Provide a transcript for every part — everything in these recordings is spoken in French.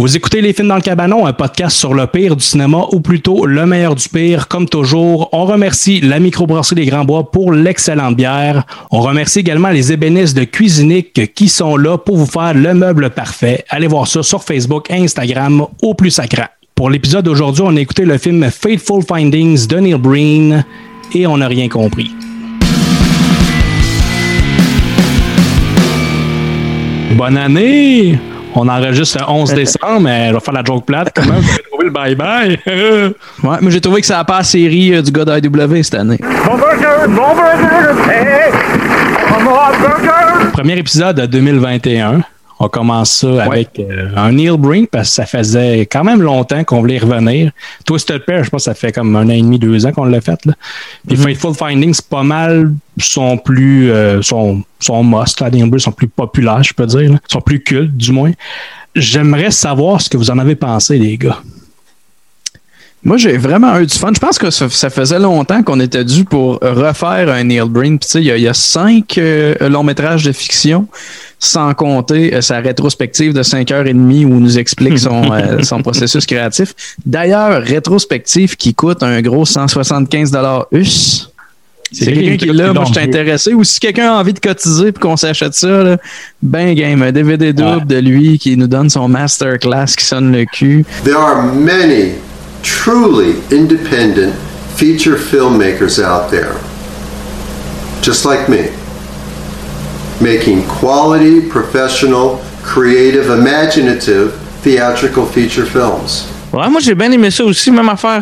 Vous écoutez Les Films dans le Cabanon, un podcast sur le pire du cinéma, ou plutôt le meilleur du pire. Comme toujours, on remercie la microbrasserie des Grands Bois pour l'excellente bière. On remercie également les ébénistes de Cuisinique qui sont là pour vous faire le meuble parfait. Allez voir ça sur Facebook et Instagram au plus sacrant. Pour l'épisode d'aujourd'hui, on a écouté le film Fateful Findings de Neil Breen et on n'a rien compris. Bonne année! On enregistre le 11 décembre, mais je vais faire la joke plate. Comment vous avez trouvé le bye-bye? Ouais, mais j'ai trouvé que ça n'a pas la série du gars d'IW cette année. Mon burger, hey, Premier épisode de 2021. On commence ça avec un Neil Breen, parce que ça faisait quand même longtemps qu'on voulait y revenir. Twisted Pair, je pense que ça fait comme 1 an et demi, 2 ans qu'on l'a fait. Là. Puis Fateful Findings, pas mal sont plus sont must, là, Neil Breen sont plus populaires, je peux dire. Là. Sont plus cultes, du moins. J'aimerais savoir ce que vous en avez pensé, les gars. Moi, j'ai vraiment eu du fun. Je pense que ça faisait longtemps qu'on était dû pour refaire un Neil Breen. Puis, tu sais, il y a 5 longs métrages de fiction, sans compter sa rétrospective de 5h30 où il nous explique son processus créatif. D'ailleurs, rétrospective qui coûte un gros 175$ US. C'est quelqu'un qui est là, moi je suis intéressé. Ou si quelqu'un a envie de cotiser pour qu'on s'achète ça, là, ben game, un DVD double de lui qui nous donne son masterclass qui sonne le cul. There are many truly independent feature filmmakers out there, just like me, making quality, professional, creative, imaginative, theatrical feature films. Ouais, moi j'ai bien aimé ça aussi, même affaire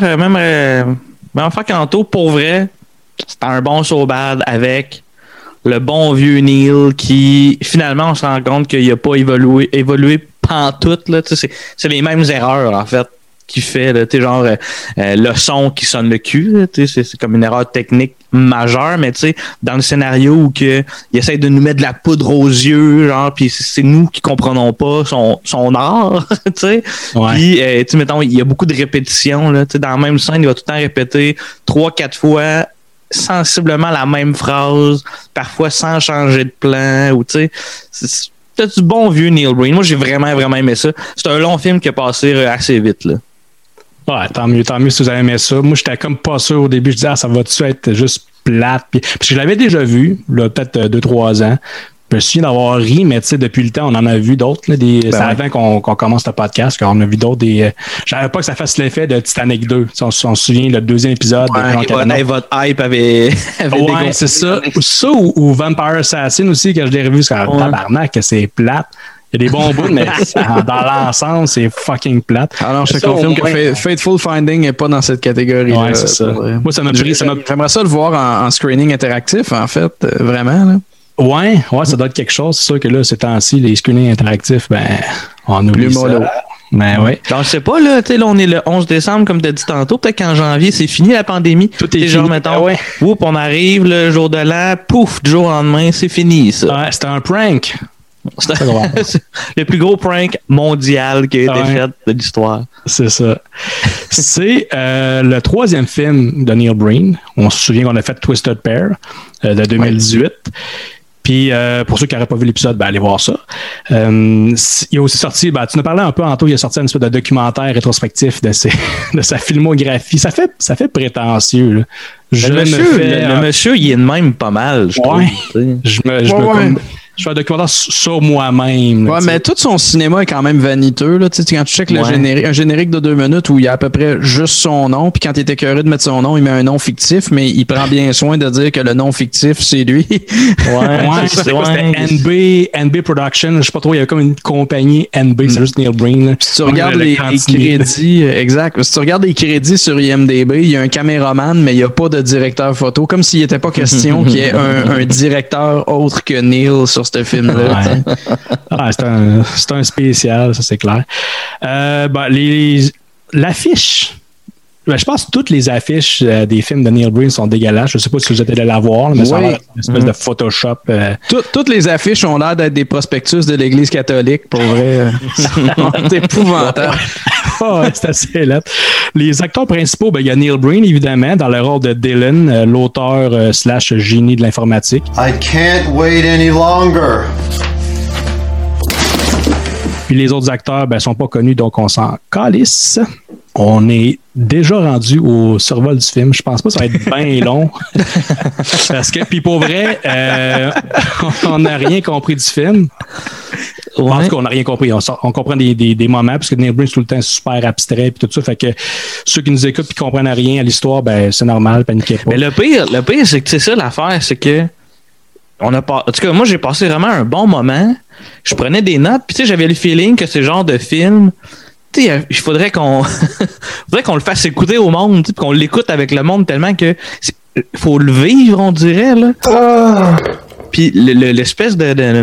qu'Anto, pour vrai, c'était un bon so bad avec le bon vieux Neil qui, finalement, on se rend compte qu'il n'a pas évolué pantoute, là, c'est les mêmes erreurs, en fait, qu'il fait, là, genre le son qui sonne le cul, là, c'est comme une erreur technique majeure, mais dans le scénario où il essaie de nous mettre de la poudre aux yeux, genre, puis c'est nous qui comprenons pas son art, tu sais. Ouais. Puis, mettons, il y a beaucoup de répétitions, là, dans la même scène, il va tout le temps répéter 3-4 fois sensiblement la même phrase, parfois sans changer de plan, ou tu sais, c'est du bon vieux Neil Breen. Moi, j'ai vraiment aimé ça. C'est un long film qui a passé assez vite, là. Ouais, tant mieux si vous avez aimé ça. Moi, j'étais comme pas sûr au début. Je disais, ça va-tu être juste plate? Parce que je l'avais déjà vu, là, peut-être 2-3 ans. Je me souviens d'avoir ri, mais tu sais, depuis le temps, on en a vu d'autres. Là, c'est avant qu'on commence le podcast, qu'on a vu d'autres. J'avais pas que ça fasse l'effet de Titanic 2. On se souvient, le 2e épisode. Votre hype avait ouais, c'est ça. Ça ou Vampire Assassin aussi, que je l'ai revu, c'est comme tabarnak, que c'est plate. Il y a des bons bouts, mais dans l'ensemble, c'est fucking plate. Alors, je te confirme que Fateful Finding n'est pas dans cette catégorie. Ouais, c'est ça. Moi, ça m'a pris. J'aimerais ça le voir en screening interactif, en fait, vraiment, là. Ouais, ça doit être quelque chose. C'est sûr que là, ces temps-ci, les screenings interactifs, on oublie ça. Mais ouais. Je sais pas, là, tu sais, là, on est le 11 décembre, comme tu as dit tantôt. Peut-être qu'en janvier, c'est fini la pandémie. Tout est fini. Genre, mettons, on arrive le jour de l'an, pouf, du jour au lendemain, c'est fini, ça. Ouais, c'était un prank. C'est le plus gros prank mondial qui a été fait de l'histoire. C'est ça. C'est le 3e film de Neil Breen. On se souvient qu'on a fait Twisted Pair de 2018. Puis, pour ceux qui n'auraient pas vu l'épisode, allez voir ça. Il a aussi sorti, tu nous parlais un peu, Anto, il a sorti une espèce de documentaire rétrospectif de sa filmographie. Ça fait prétentieux, là. Le monsieur, il est de même pas mal, je trouve. Je fais un documentaire sur moi-même. Ouais, mais tout son cinéma est quand même vaniteux. Là. Quand tu checkes un générique de 2 minutes où il y a à peu près juste son nom, puis quand il est écœuré de mettre son nom, il met un nom fictif, mais il prend bien soin de dire que le nom fictif, c'est lui. C'était NB Production. Je sais pas trop, il y avait comme une compagnie NB, c'est juste Neil Breen. Si tu regardes les crédits, exact. Si tu regardes les crédits sur IMDb, il y a un caméraman, mais il n'y a pas de directeur photo, comme s'il n'était pas question qu'il y ait un directeur autre que Neil sur ce film-là. C'est un spécial, ça c'est clair. L'affiche. Je pense que toutes les affiches des films de Neil Breen sont dégueulasses. Je ne sais pas si vous êtes allé la voir, mais ça a l'air une espèce de Photoshop. Toutes les affiches ont l'air d'être des prospectus de l'Église catholique, pour vrai. C'est épouvantable. C'est assez laid. Les acteurs principaux, il y a Neil Breen, évidemment, dans le rôle de Dylan, l'auteur / génie de l'informatique. I can't wait any longer. Puis les autres acteurs, sont pas connus, donc on s'en calisse. On est déjà rendu au survol du film. Je pense pas que ça va être bien long. Parce que, puis pour vrai, on n'a rien compris du film. Je pense qu'on n'a rien compris. On comprend des moments, parce que Neil Breen, tout le temps, super abstrait, puis tout ça. Fait que ceux qui nous écoutent et qui comprennent rien à l'histoire, c'est normal, paniquez pas. Mais le pire, c'est que c'est ça l'affaire, c'est que en tout cas, moi, j'ai passé vraiment un bon moment. Je prenais des notes, puis tu sais, j'avais le feeling que ce genre de film, tu sais, il faudrait qu'on le fasse écouter au monde, puis qu'on l'écoute avec le monde tellement que faut le vivre, on dirait, là. Puis l'espèce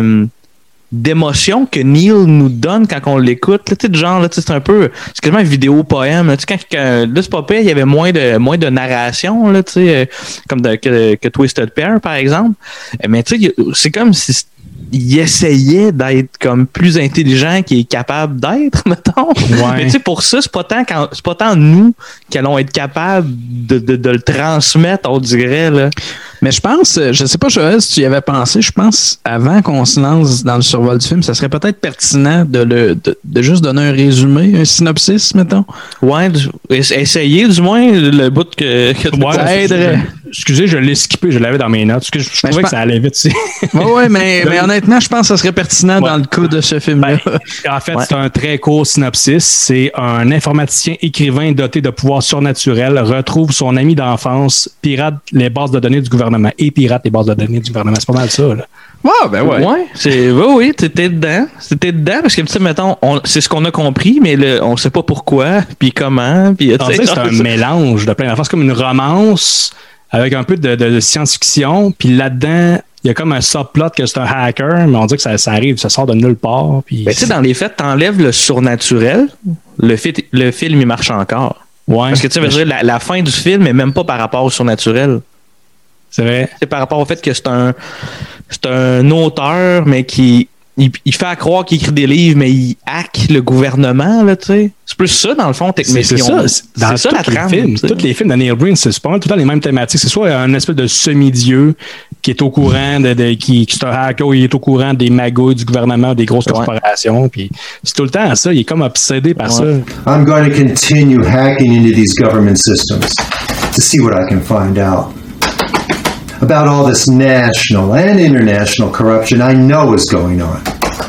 d'émotion que Neil nous donne quand on l'écoute, tu sais, genre, là, c'est un peu, c'est quasiment un vidéo poème. Tu sais, quand là, c'est pas pire, il y avait moins de narration, là, tu sais, comme que Twisted Pair, par exemple. Mais tu sais, c'est comme si il essayait d'être comme plus intelligent qu'il est capable d'être, mettons. Ouais. Mais tu sais, pour ça, c'est pas tant nous qui allons être capables de le transmettre, on dirait, là. Mais je pense, je sais pas, Joël, si tu y avais pensé, je pense, avant qu'on se lance dans le survol du film, ça serait peut-être pertinent de juste donner un résumé, un synopsis, mettons. Ouais, essayer du moins le bout que ça aiderait. Excusez, je l'ai skippé, je l'avais dans mes notes. Je trouvais que ça allait vite. Oui, mais honnêtement, je pense que ça serait pertinent dans le cas de ce film-là. En fait, c'est un très court synopsis. C'est un informaticien écrivain doté de pouvoirs surnaturels retrouve son ami d'enfance, pirate les bases de données du gouvernement. C'est pas mal ça, là. Ouais, Oui, t'étais dedans. Parce que, tu sais, mettons, c'est ce qu'on a compris, mais on sait pas pourquoi, puis comment. Puis, c'est un mélange de plein d'affaires. C'est comme une romance avec un peu de science-fiction, puis là-dedans, il y a comme un subplot que c'est un hacker, mais on dit que ça arrive, ça sort de nulle part. Puis tu sais, dans les faits, t'enlèves le surnaturel, le film, il marche encore. Ouais. Parce que, tu sais, veux dire, la fin du film est même pas par rapport au surnaturel. C'est vrai. C'est par rapport au fait que c'est un auteur, mais qui il fait à croire qu'il écrit des livres, mais il hack le gouvernement, là, tu sais. C'est plus ça, dans le fond. C'est ça la trame. Tous les films de Neil Breen, c'est pas mal tout le temps les mêmes thématiques. C'est soit un espèce de semi-dieu qui est au courant qui est un hacker, il est au courant des magouilles du gouvernement, des grosses corporations. Puis c'est tout le temps ça. Il est comme obsédé par ça. I'm going to continue hacking into these government systems to see what I can find out about all this national and international corruption I know is going on.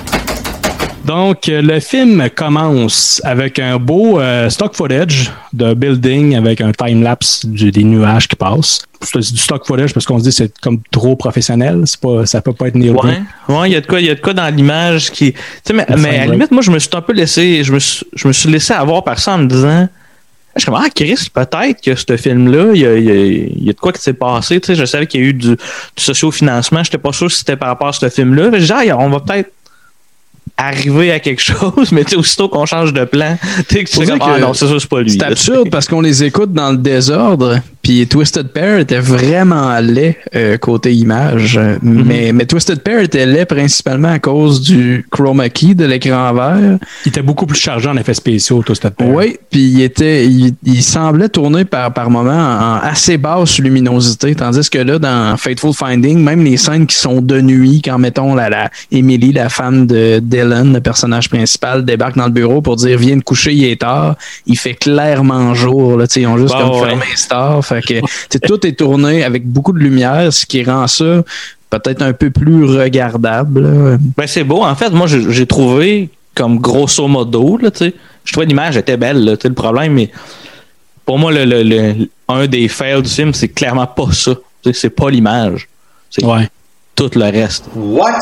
Donc, le film commence avec un beau stock footage de building avec un time-lapse des nuages qui passent. C'est du stock footage parce qu'on se dit que c'est comme trop professionnel. Ça peut pas être Neil Breen. Ouais, il y a de quoi dans l'image qui... Mais à la limite, moi, je me suis un peu laissé... Je me suis laissé avoir par ça en me disant... Je suis comme, Chris, peut-être que ce film-là, il y a de quoi qui s'est passé. Tu sais, je savais qu'il y a eu du socio-financement. Je n'étais pas sûr si c'était par rapport à ce film-là. Je disais, on va peut-être arriver à quelque chose, mais aussitôt qu'on change de plan, tu sais, non, c'est ça, c'est pas lui. C'est absurde parce qu'on les écoute dans le désordre, puis Twisted Pair était vraiment laid côté image, mais Twisted Pair était laid principalement à cause du chroma key de l'écran vert. Il était beaucoup plus chargé en effets spéciaux, Twisted Pair. Oui, puis il semblait tourner par moments en assez basse luminosité, tandis que là, dans Fateful Finding, même les scènes qui sont de nuit, quand, mettons, la Emily, la femme de Dylan, le personnage principal, débarque dans le bureau pour dire « Viens te coucher, il est tard », il fait clairement jour, là, ils ont juste fermé Star. Fait que tout est tourné avec beaucoup de lumière, ce qui rend ça peut-être un peu plus regardable. Là. Ben c'est beau. En fait, moi, j'ai trouvé comme grosso modo, là, je trouvais l'image était belle, là, le problème, mais pour moi, un des fails du film, c'est clairement pas ça. C'est pas l'image. C'est tout le reste. What?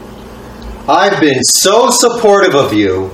I've been so supportive of you.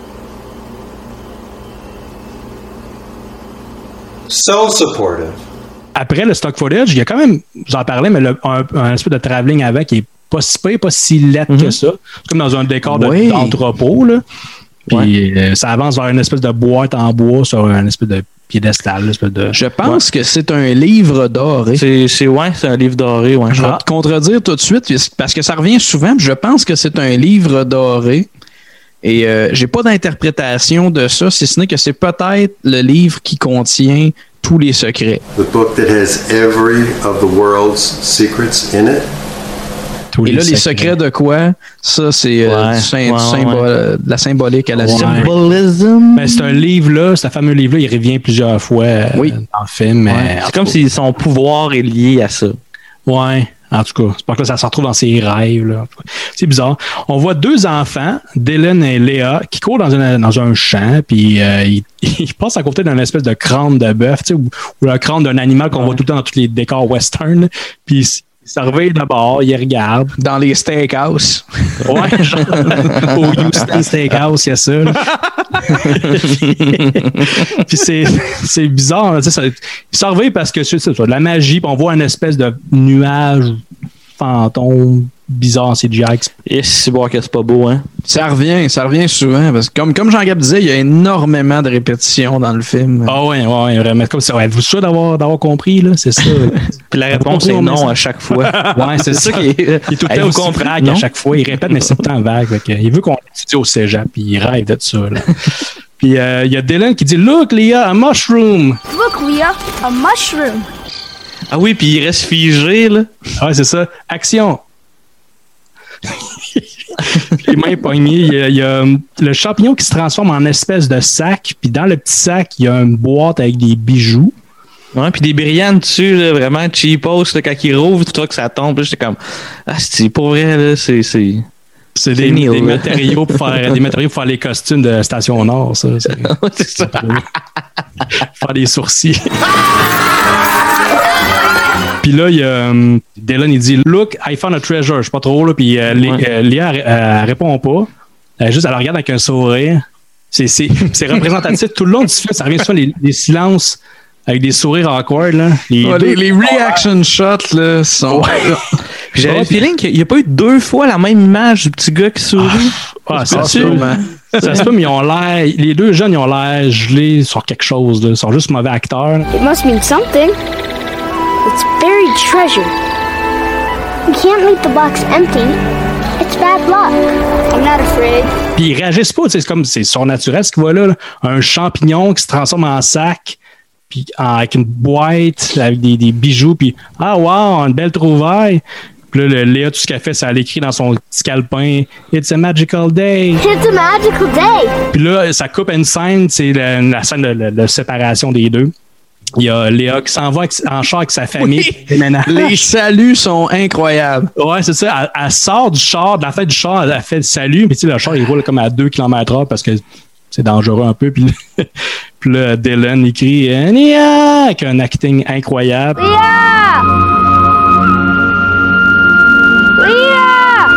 So supportive. Après le stock footage, il y a quand même, vous en parlez, mais un espèce de travelling avec qui est pas si laid que ça. C'est comme dans un décor d'entrepôt, là. Puis ça avance vers une espèce de boîte en bois sur un espèce de piédestal. Je pense que c'est un livre doré. C'est un livre doré. Ouais. Je vais te contredire tout de suite parce que ça revient souvent. Je pense que c'est un livre doré. Et j'ai pas d'interprétation de ça, si ce n'est que c'est peut-être le livre qui contient tous les secrets. The book that has every of the world's secrets in it. Tous Et là, les secrets. secrets de quoi? Ça, c'est de la symbolique à la Symbolism. Ben, c'est un livre-là, ce fameux livre-là, il revient plusieurs fois dans le film. Mais, C'est comme si son pouvoir est lié à ça. Ouais, en tout cas, c'est pas que là, ça se retrouve dans ses rêves. Là. C'est bizarre. On voit deux enfants, Dylan et Léa, qui courent dans un champ, puis ils passent à côté d'un espèce de crâne de bœuf, tu sais, ou le crâne d'un animal qu'on voit tout le temps dans tous les décors western. Puis ils se réveillent d'abord, ils regardent. Dans les steakhouse. Ouais, genre, au Houston Steakhouse, il y a ça. Là. Puis c'est bizarre. Là, ils se réveillent parce que c'est de la magie, puis on voit une espèce de nuage fantôme bizarre, c'est Jax. Et c'est voir que c'est pas beau, hein. Ça revient souvent. Parce que comme Jean-Gab disait, il y a énormément de répétitions dans le film. Ah ouais, vraiment. Comme ça, êtes-vous sûr d'avoir compris, là? C'est ça. Puis la réponse est non à chaque fois. Ouais, c'est ça qui est. Il est tout le temps aussi vague à chaque fois. Il répète, mais c'est tout le temps vague. Il veut qu'on étudie au cégep, puis il rêve de ça. Là. Puis il y a Dylan qui dit Look, Leah, a mushroom. Look, Leah, a mushroom. Ah oui, puis il reste figé, là. Ouais, c'est ça. Action. Les mains pognées. Il y a le champignon qui se transforme en espèce de sac. Puis dans le petit sac, il y a une boîte avec des bijoux. Ouais, puis des brillants dessus, là, vraiment cheapos, là, quand il rouvre, tu vois que ça tombe. Là, j'étais comme, c'est pour vrai, là, c'est des matériaux pour faire les costumes de Station Nord, ça. c'est ça. Faire des sourcils. Puis là, il y a Dylan, il dit Look, I found a treasure. Je sais pas trop, là. Puis Léa, elle répond pas. Elle regarde avec un sourire. C'est représentatif. Tout le long du film, ça revient sur les silences avec des sourires awkward, là. Les reaction shots, là, sont. J'avais le feeling qu'il n'y a pas eu 2 fois la même image du petit gars qui sourit. Ça se peut, mais ils ont l'air. Les deux jeunes, ils ont l'air gelés sur quelque chose, là. Ils sont juste mauvais acteurs. It must mean something. It's buried treasure. We can't leave the box empty. It's bad luck. I'm not afraid. Puis ils réagissent pas, c'est comme c'est surnaturel ce qu'il voit là. Un champignon qui se transforme en sac, puis avec une boîte avec des bijoux, puis wow, une belle trouvaille. Puis là, Léa, tout ce qu'elle fait, c'est elle écrit dans son petit calepin It's a magical day. It's a magical day. Puis là, ça coupe une scène, c'est la scène de séparation des deux. Il y a Léa qui s'en va en char avec sa famille. Oui, les saluts sont incroyables. Ouais, c'est ça. Elle sort du char, de la fête du char, elle fait le salut. Mais tu sais, le char, il roule comme à 2 km/h parce que c'est dangereux un peu. Puis là, Dylan écrit Nia avec un acting incroyable. Leah! Leah!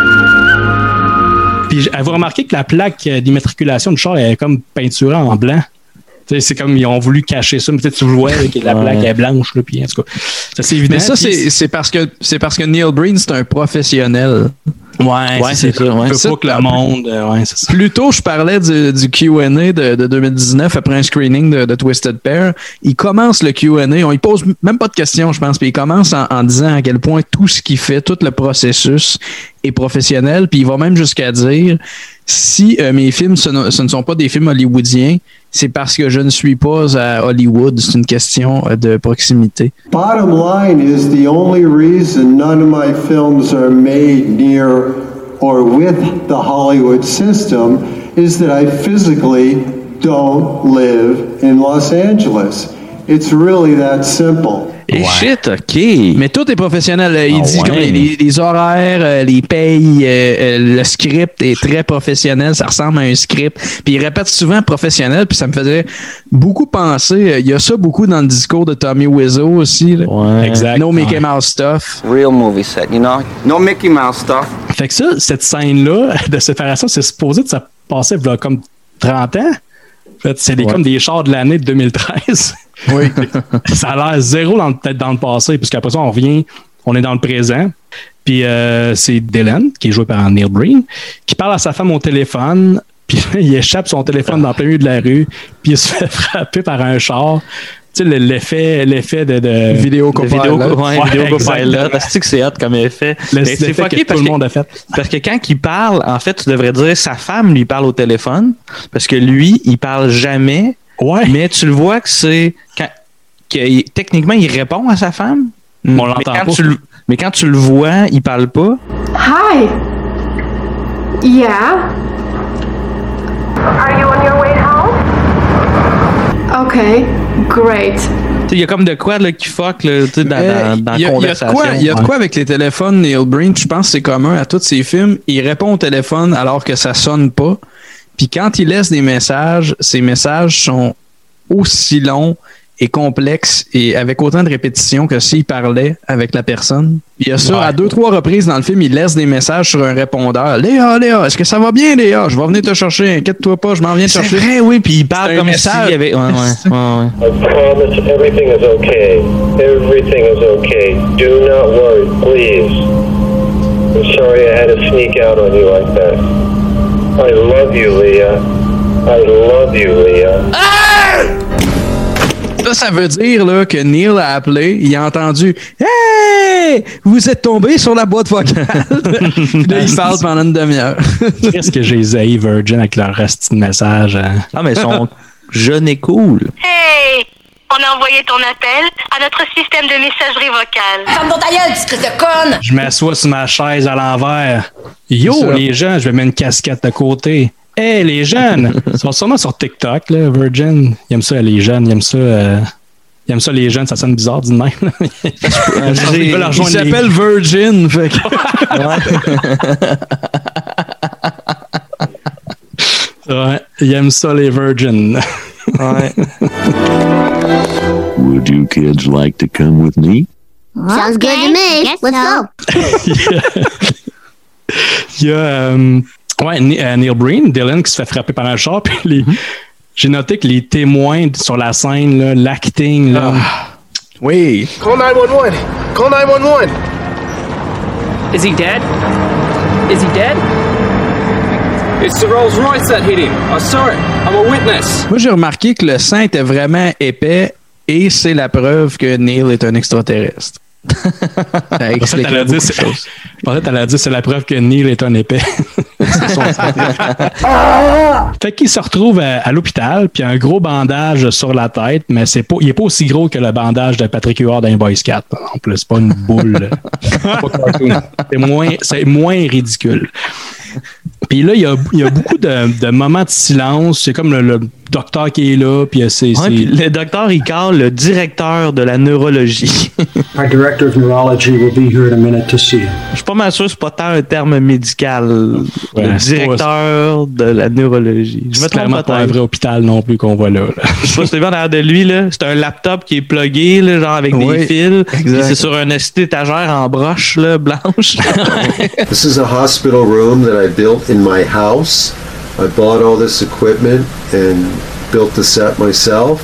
Puis elle va remarquer que la plaque d'immatriculation du char est comme peinturée en blanc. C'est comme ils ont voulu cacher ça, mais peut-être tu le vois que la plaque est blanche, là, puis en tout cas, c'est évident. Mais ça, c'est parce que Neil Breen, c'est un professionnel. Ouais, c'est ça. Ouais. Il faut pas que le monde. C'est ça. Plus tôt, je parlais du Q&A de 2019 après un screening de Twisted Pair. Il commence le Q&A, il pose même pas de questions, je pense, puis il commence en disant à quel point tout ce qu'il fait, tout le processus est professionnel, puis il va même jusqu'à dire si mes films, ce ne sont pas des films hollywoodiens, c'est parce que je ne suis pas à Hollywood. C'est une question de proximité. Bottom line is the only reason none of my films are made near or with the Hollywood system is that I physically don't live in Los Angeles. It's really that simple. Et shit, OK. Mais tout est professionnel. Il dit comme les horaires, les payes, le script est très professionnel. Ça ressemble à un script. Puis il répète souvent professionnel. Puis ça me faisait beaucoup penser. Il y a ça beaucoup dans le discours de Tommy Wiseau aussi. Là. Ouais. Exact. No Mickey Mouse stuff. Real movie set, you know? No Mickey Mouse stuff. Fait que ça, cette scène-là de séparation, c'est supposé que ça passait il y a comme 30 ans. En fait, c'est comme des chars de l'année de 2013. Oui. Ça a l'air zéro peut-être dans le passé, puisqu'après ça, on est dans le présent. Puis c'est Dylan, qui est joué par Neil Breen, qui parle à sa femme au téléphone, puis il échappe son téléphone dans plein milieu de la rue, puis il se fait frapper par un char. Tu sais, l'effet de vidéo copilot. Vidéo copilot. C'est que c'est hot comme effet. C'est fucké parce que tout le monde a fait. Parce que quand il parle, en fait, tu devrais dire sa femme lui parle au téléphone, parce que lui, il parle jamais. Ouais. Mais tu le vois que c'est techniquement il répond à sa femme. On l'entend pas. Mais quand tu le vois, il parle pas. Hi. Yeah. Are you on your way home? Okay. Great. Il y a comme de quoi là, qui fuck là, dans la conversation. Il y a de quoi avec les téléphones, Neil Breen, je pense que c'est commun à tous ses films. Il répond au téléphone alors que ça sonne pas. Puis quand il laisse des messages, ces messages sont aussi longs et complexes et avec autant de répétitions que s'il parlait avec la personne. Il y a ça, à 2-3 reprises dans le film, il laisse des messages sur un répondeur. Léa, est-ce que ça va bien, Léa? Je vais venir te chercher, inquiète-toi pas, je m'en viens te chercher. C'est vrai, oui, puis il parle comme ça. Il y avait... I promise everything is okay. Everything is okay. Do not worry, please. I'm sorry I had to sneak out on you like that. I love you, Leah. I love you, Leah. Ça veut dire là, que Neil a appelé, il a entendu « Hey! Vous êtes tombé sur la boîte vocale! » Là, il parle pendant une demi-heure. Qu'est-ce que j'ai zaï Virgin avec leur reste de message? Hein? Ah, mais ils sont jeunes et cool. Hey! On a envoyé ton appel à notre système de messagerie vocale. Ferme ton ta gueule, tu de conne! Je m'assois sur ma chaise à l'envers. Yo, les gens, je vais mettre une casquette de côté. Hey, les jeunes! Ils sont sûrement sur TikTok, là, Virgin. Ils aiment ça, les jeunes. Ils aiment ça, les jeunes. Ça sonne bizarre, d'une même. Il s'appelle Virgin. Fait que... ouais, ils aiment ça, les Virgin. Ouais. Would you kids like to come with me? Sounds good to me. Let's go. Il y a Neil Breen, Dylan, qui se fait frapper par un char. Puis j'ai noté que les témoins sur la scène, là, l'acting, là. Oui. Call 911. Call 911. Is he dead? Is he dead? It's the Rolls Royce that hit him. I saw it. I'm a witness. Moi, j'ai remarqué que le sang était vraiment épais et c'est la preuve que Neil est un extraterrestre. Ça explique beaucoup de choses. En fait, t'allais dire c'est la preuve que Neil est un épais. Fait qu'il se retrouve à l'hôpital, puis un gros bandage sur la tête, mais il est pas aussi gros que le bandage de Patrick Huard d'un Boy Scout. En plus, c'est pas une boule. C'est moins ridicule. Puis là, il y a beaucoup de moments de silence. C'est comme le docteur qui est là. Puis le docteur, il parle le directeur de la neurologie. Our director of neurology will be here in a minute to see you. Je suis pas mal sûr que c'est pas tant un terme médical. Ouais, le directeur de la neurologie. Je me trompe clairement pas un vrai hôpital non plus qu'on voit là. Je sais pas si tu vois derrière de lui, là. C'est un laptop qui est plugué, là, genre avec des fils. C'est sur une étagère en broche là, blanche. This is a hospital room that I built in my house. I bought all this equipment and built the set myself.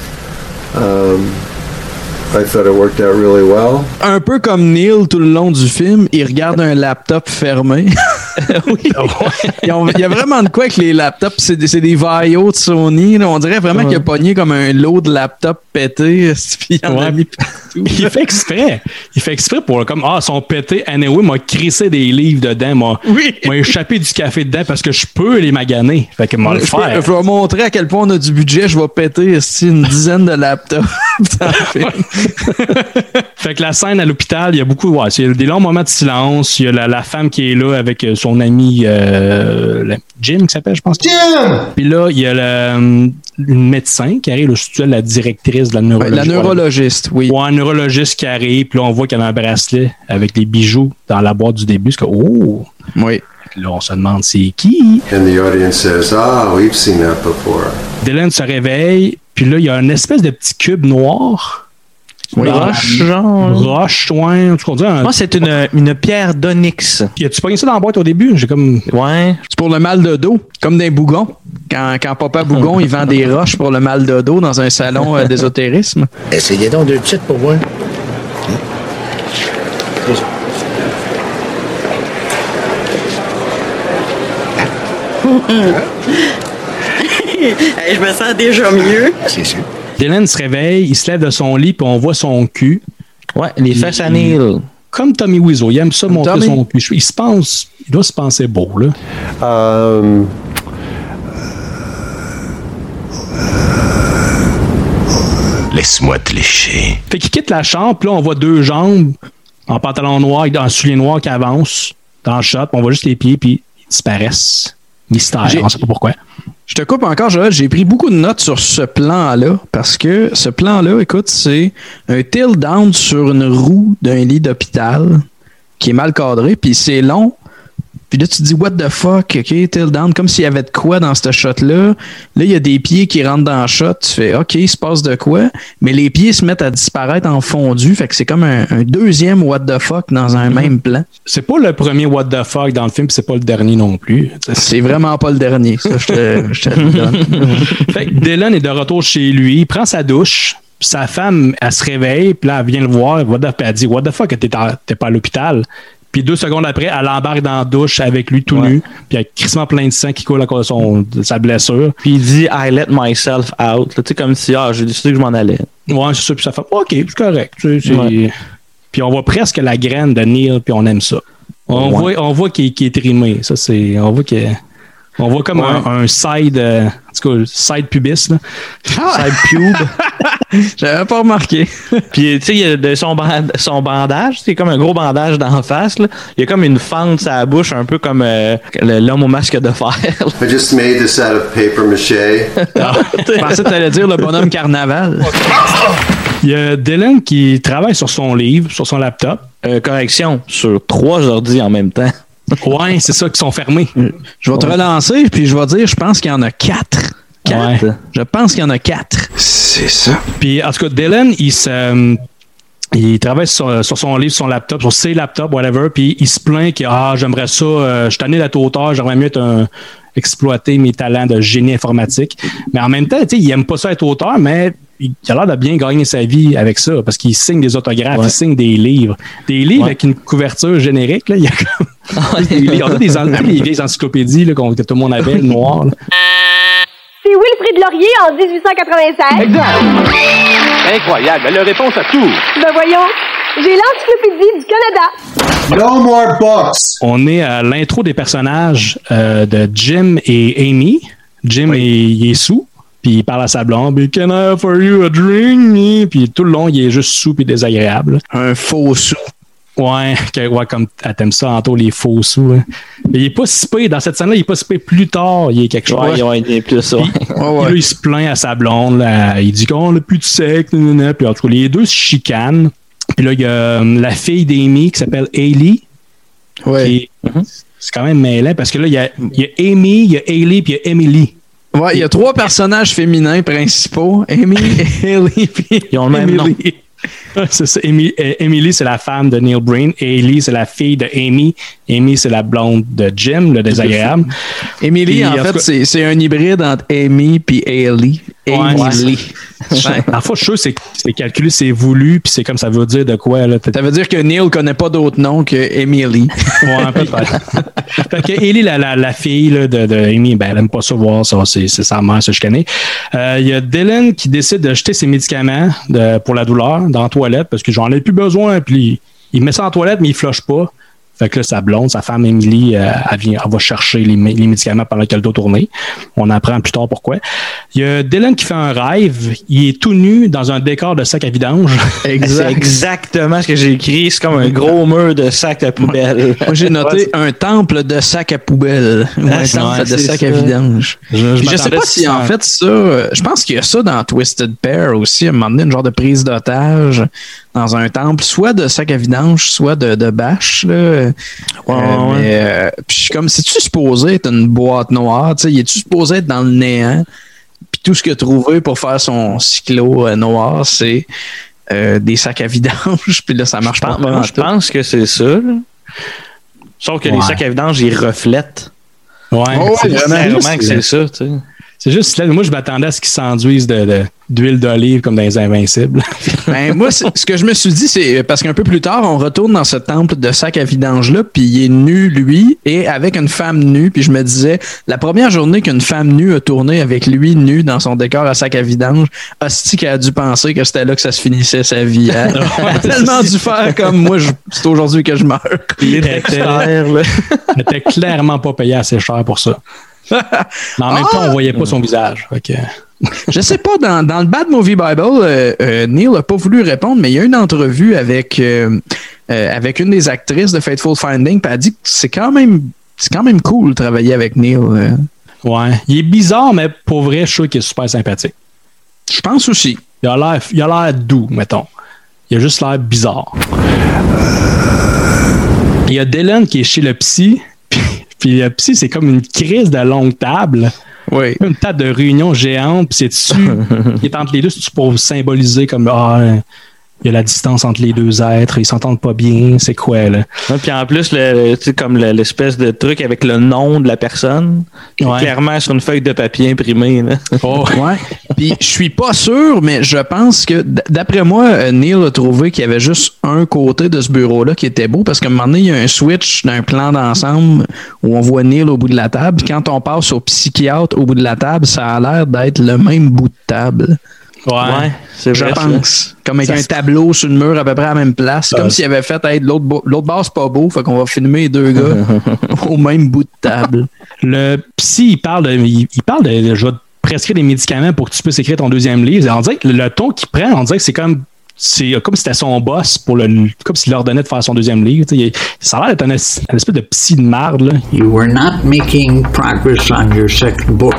I thought it worked out really well. Un peu comme Neil tout le long du film, il regarde un laptop fermé. Oui. Il y a vraiment de quoi avec les laptops. C'est des Vaio de Sony. Là. On dirait vraiment qu'il a pogné comme un lot de laptops pétés. Puis il en a mis partout. Il fait exprès. Il fait exprès pour comme ils sont pétés. Anyway, m'a crissé des livres dedans. M'a échappé du café dedans parce que je peux les maganer. Fait que m'a le faire. Je vais montrer à quel point on a du budget. Je vais péter une dizaine de laptops. Fait que la scène à l'hôpital, il y a beaucoup. Ouais, il y a des longs moments de silence. Il y a la femme qui est là avec son ami Jim qui s'appelle, je pense. Jim! Puis là, il y a une médecin qui arrive, la directrice de la neurologie. La neurologiste, oui. Ouais, un neurologiste qui arrive, puis là, on voit qu'elle a un bracelet avec des bijoux dans la boîte du début. C'est que, oh! Oui. Puis là, on se demande c'est qui. And the audience says, we've seen that before. Dylan se réveille, puis là, il y a une espèce de petit cube noir. Oui, roche, genre. Roche, ouais. Moi, c'est une pierre d'onyx. As-tu pogné ça dans la boîte au début? J'ai comme. Ouais. C'est pour le mal de dos, comme des bougons. Quand Papa Bougon, il vend des roches pour le mal de dos dans un salon d'ésotérisme. Essayez donc 2 titres pour voir. Hey, je me sens déjà mieux. C'est sûr. Dylan se réveille, il se lève de son lit, puis on voit son cul. Ouais, les fesses à Neil. Comme Tommy Wiseau, il aime ça montrer son cul. Il doit se penser beau, là. Laisse-moi te lécher. Fait qu'il quitte la chambre, puis là, on voit 2 jambes en pantalon noir, avec un soulier noir qui avance dans le shot, on voit juste les pieds, puis ils disparaissent. Mystère, on ne sait pas pourquoi. Je te coupe encore, Joël. J'ai pris beaucoup de notes sur ce plan-là, parce que ce plan-là, écoute, c'est un tilt down sur une roue d'un lit d'hôpital qui est mal cadré, puis c'est long. Puis là, tu te dis, what the fuck, OK, tilt down, comme s'il y avait de quoi dans ce shot-là. Là, il y a des pieds qui rentrent dans le shot. Tu fais, OK, il se passe de quoi? Mais les pieds se mettent à disparaître en fondu. Fait que c'est comme un deuxième what the fuck dans un même plan. C'est pas le premier what the fuck dans le film, puis c'est pas le dernier non plus. C'est vraiment pas le dernier, ça, je te le donne. Fait que Dylan est de retour chez lui, il prend sa douche. Puis sa femme, elle se réveille, puis là, elle vient le voir. Elle dit, what the fuck, t'es pas à l'hôpital? Puis 2 secondes après, elle embarque dans la douche avec lui tout nu, puis il y a crissement plein de sang qui coule à cause de sa blessure. Puis il dit I let myself out. Tu sais, comme si j'ai décidé que je m'en allais. Ouais, c'est ça. Puis ça fait OK, c'est correct. Puis on voit presque la graine de Neil, puis on aime ça. On voit qu'il est trimé. Ça, c'est. On voit comme un side, en tout cas, side pubis, là. Side pube. J'avais pas remarqué. Puis, tu sais, il y a son bandage, c'est comme un gros bandage d'en face, là. Il y a comme une fente à la bouche, un peu comme l'homme au masque de fer. I just made this out of paper maché. Je pensais que t'allais dire le bonhomme carnaval. Il y a Dylan qui travaille sur son livre, sur son laptop. Correction, sur 3 ordi en même temps. Ouais, c'est ça, qui sont fermés. Je vais te relancer, puis je vais dire, je pense qu'il y en a 4. 4? Ouais. Je pense qu'il y en a 4. C'est ça. Puis, en tout cas, Dylan, il travaille sur son livre, son laptop, sur ses laptops, whatever, puis il se plaint que j'aimerais ça, je suis tanné d'être auteur, j'aimerais mieux exploiter mes talents de génie informatique. Mais en même temps, il aime pas ça être auteur, mais il a l'air de bien gagner sa vie avec ça, parce qu'il signe des autographes, il signe des livres. Des livres avec une couverture générique, là, il y a comme des livres, des vieilles encyclopédies là, que tout le monde avait, noires. C'est Wilfrid Laurier en 1896. Exact. Incroyable, elle a réponse à tout. Ben voyons, j'ai l'encyclopédie du Canada. No more books. On est à l'intro des personnages de Jim et Amy. Jim il est sous, puis il parle à sa blonde. « Can I offer you a drink? » Puis tout le long, il est juste sous et désagréable. Un faux sous. Ouais, comme t'aimes ça, Anto, les faux sous. Hein. Mais il est pas si pire. Dans cette scène-là, il est pas si pire. Plus tard, il est quelque chose. Ouais, il est plus ça. Puis, là, il se plaint à sa blonde. Là. Il dit qu'on n'a plus de sexe. Puis en tout cas, les deux se chicanent. Puis là, il y a la fille d'Amy qui s'appelle Hailey. Ouais. C'est quand même mêlant parce que là, il y a Amy, il y a Hailey, puis il y a Emily. Ouais, il y a 3 personnages féminins principaux. Amy, Hailey, puis ils ont le même nom. C'est ça. Emily, c'est la femme de Neil Breen. Hailey, c'est la fille de Amy. Amy, c'est la blonde de Jim, le désagréable. Emily, en fait, c'est un hybride entre Amy et Hailey. Emily. Parfois, je suis sûr que c'est calculé, c'est voulu, puis c'est comme ça veut dire de quoi. Là, ça veut dire que Neil connaît pas d'autre nom que Emily. Ouais, peut-être. Fait que Hailey, la fille là, de Amy, ben, elle aime pas ça voir ça, c'est sa mère se chicaner. Il y a Dylan qui décide de jeter ses médicaments pour la douleur dans la toilette parce que j'en ai plus besoin, puis il met ça en toilette, mais il flush pas. Fait que là, sa blonde, sa femme Emily, elle va chercher les médicaments pendant qu'elle doit tourner. On apprend plus tard pourquoi. Il y a Dylan qui fait un rêve. Il est tout nu dans un décor de sac à vidange. C'est exactement ce que j'ai écrit. C'est comme un gros mur de sac à poubelle. Moi, j'ai noté un temple de sac à poubelle. Ou un temple de sac à vidange. Je sais pas si en fait ça... Je pense qu'il y a ça dans Twisted Pair aussi. À un moment donné, une genre de prise d'otage dans un temple, soit de sac à vidange, soit de bâche. Là. Mais puis comme, c'est-tu supposé être une boîte noire? Il est-tu supposé être dans le néant? Puis tout ce qu'il a trouvé pour faire son cyclo noir, c'est des sacs à vidange. Puis là, ça marche pas. Je pense que c'est ça. Là. Sauf que les sacs à vidange, ils reflètent. Ouais, c'est vraiment que c'est ça, tu sais. C'est juste là, moi je m'attendais à ce qu'ils s'enduisent d'huile d'olive comme dans les Invincibles. Ben, moi, ce que je me suis dit, c'est parce qu'un peu plus tard, on retourne dans ce temple de sac à vidange-là, puis il est nu, lui, et avec une femme nue. Puis je me disais, la première journée qu'une femme nue a tourné avec lui nu dans son décor à sac à vidange, hostie qu'elle a dû penser que c'était là que ça se finissait sa vie. Hein? Elle a tellement dû faire comme moi, c'est aujourd'hui que je meurs. Il était clairement pas payé assez cher pour ça. Mais en même temps, on voyait pas son visage. Okay. Je sais pas, dans le Bad Movie Bible, Neil n'a pas voulu répondre, mais il y a une entrevue avec avec une des actrices de Fateful Finding, puis elle dit que c'est quand même cool de travailler avec Neil. Ouais. Il est bizarre, mais pour vrai, je trouve qu'il est super sympathique. Je pense aussi. Il a l'air doux, mettons. Il a juste l'air bizarre. Il y a Dylan qui est chez le psy, puis le psy, c'est comme une crise de longue table. Oui. Une table de réunion géante, puis c'est dessus. Il est entre les deux, c'est pour symboliser comme il y a la distance entre les deux êtres, ils s'entendent pas bien, c'est quoi, là? Ouais, puis en plus, comme l'espèce de truc avec le nom de la personne, clairement sur une feuille de papier imprimée. Là. Oh, ouais. Puis je suis pas sûr, mais je pense que, d'après moi, Neil a trouvé qu'il y avait juste un côté de ce bureau-là qui était beau, parce qu'à un moment donné, il y a un switch d'un plan d'ensemble où on voit Neil au bout de la table, puis quand on passe au psychiatre au bout de la table, ça a l'air d'être le même bout de table. Ouais, c'est vrai. Je pense. Comme avec un tableau sur le mur à peu près à la même place. Comme s'il avait fait l'autre bord, c'est pas beau, fait qu'on va filmer les deux gars au même bout de table. Le psy, il parle de je vais te prescrire des médicaments pour que tu puisses écrire ton deuxième livre. On dirait que le ton qu'il prend, on dirait que c'est comme si c'était son boss comme s'il leur donnait de faire son deuxième livre. Ça a l'air d'être un espèce de psy de marde. Là. You were not making progress on your second book.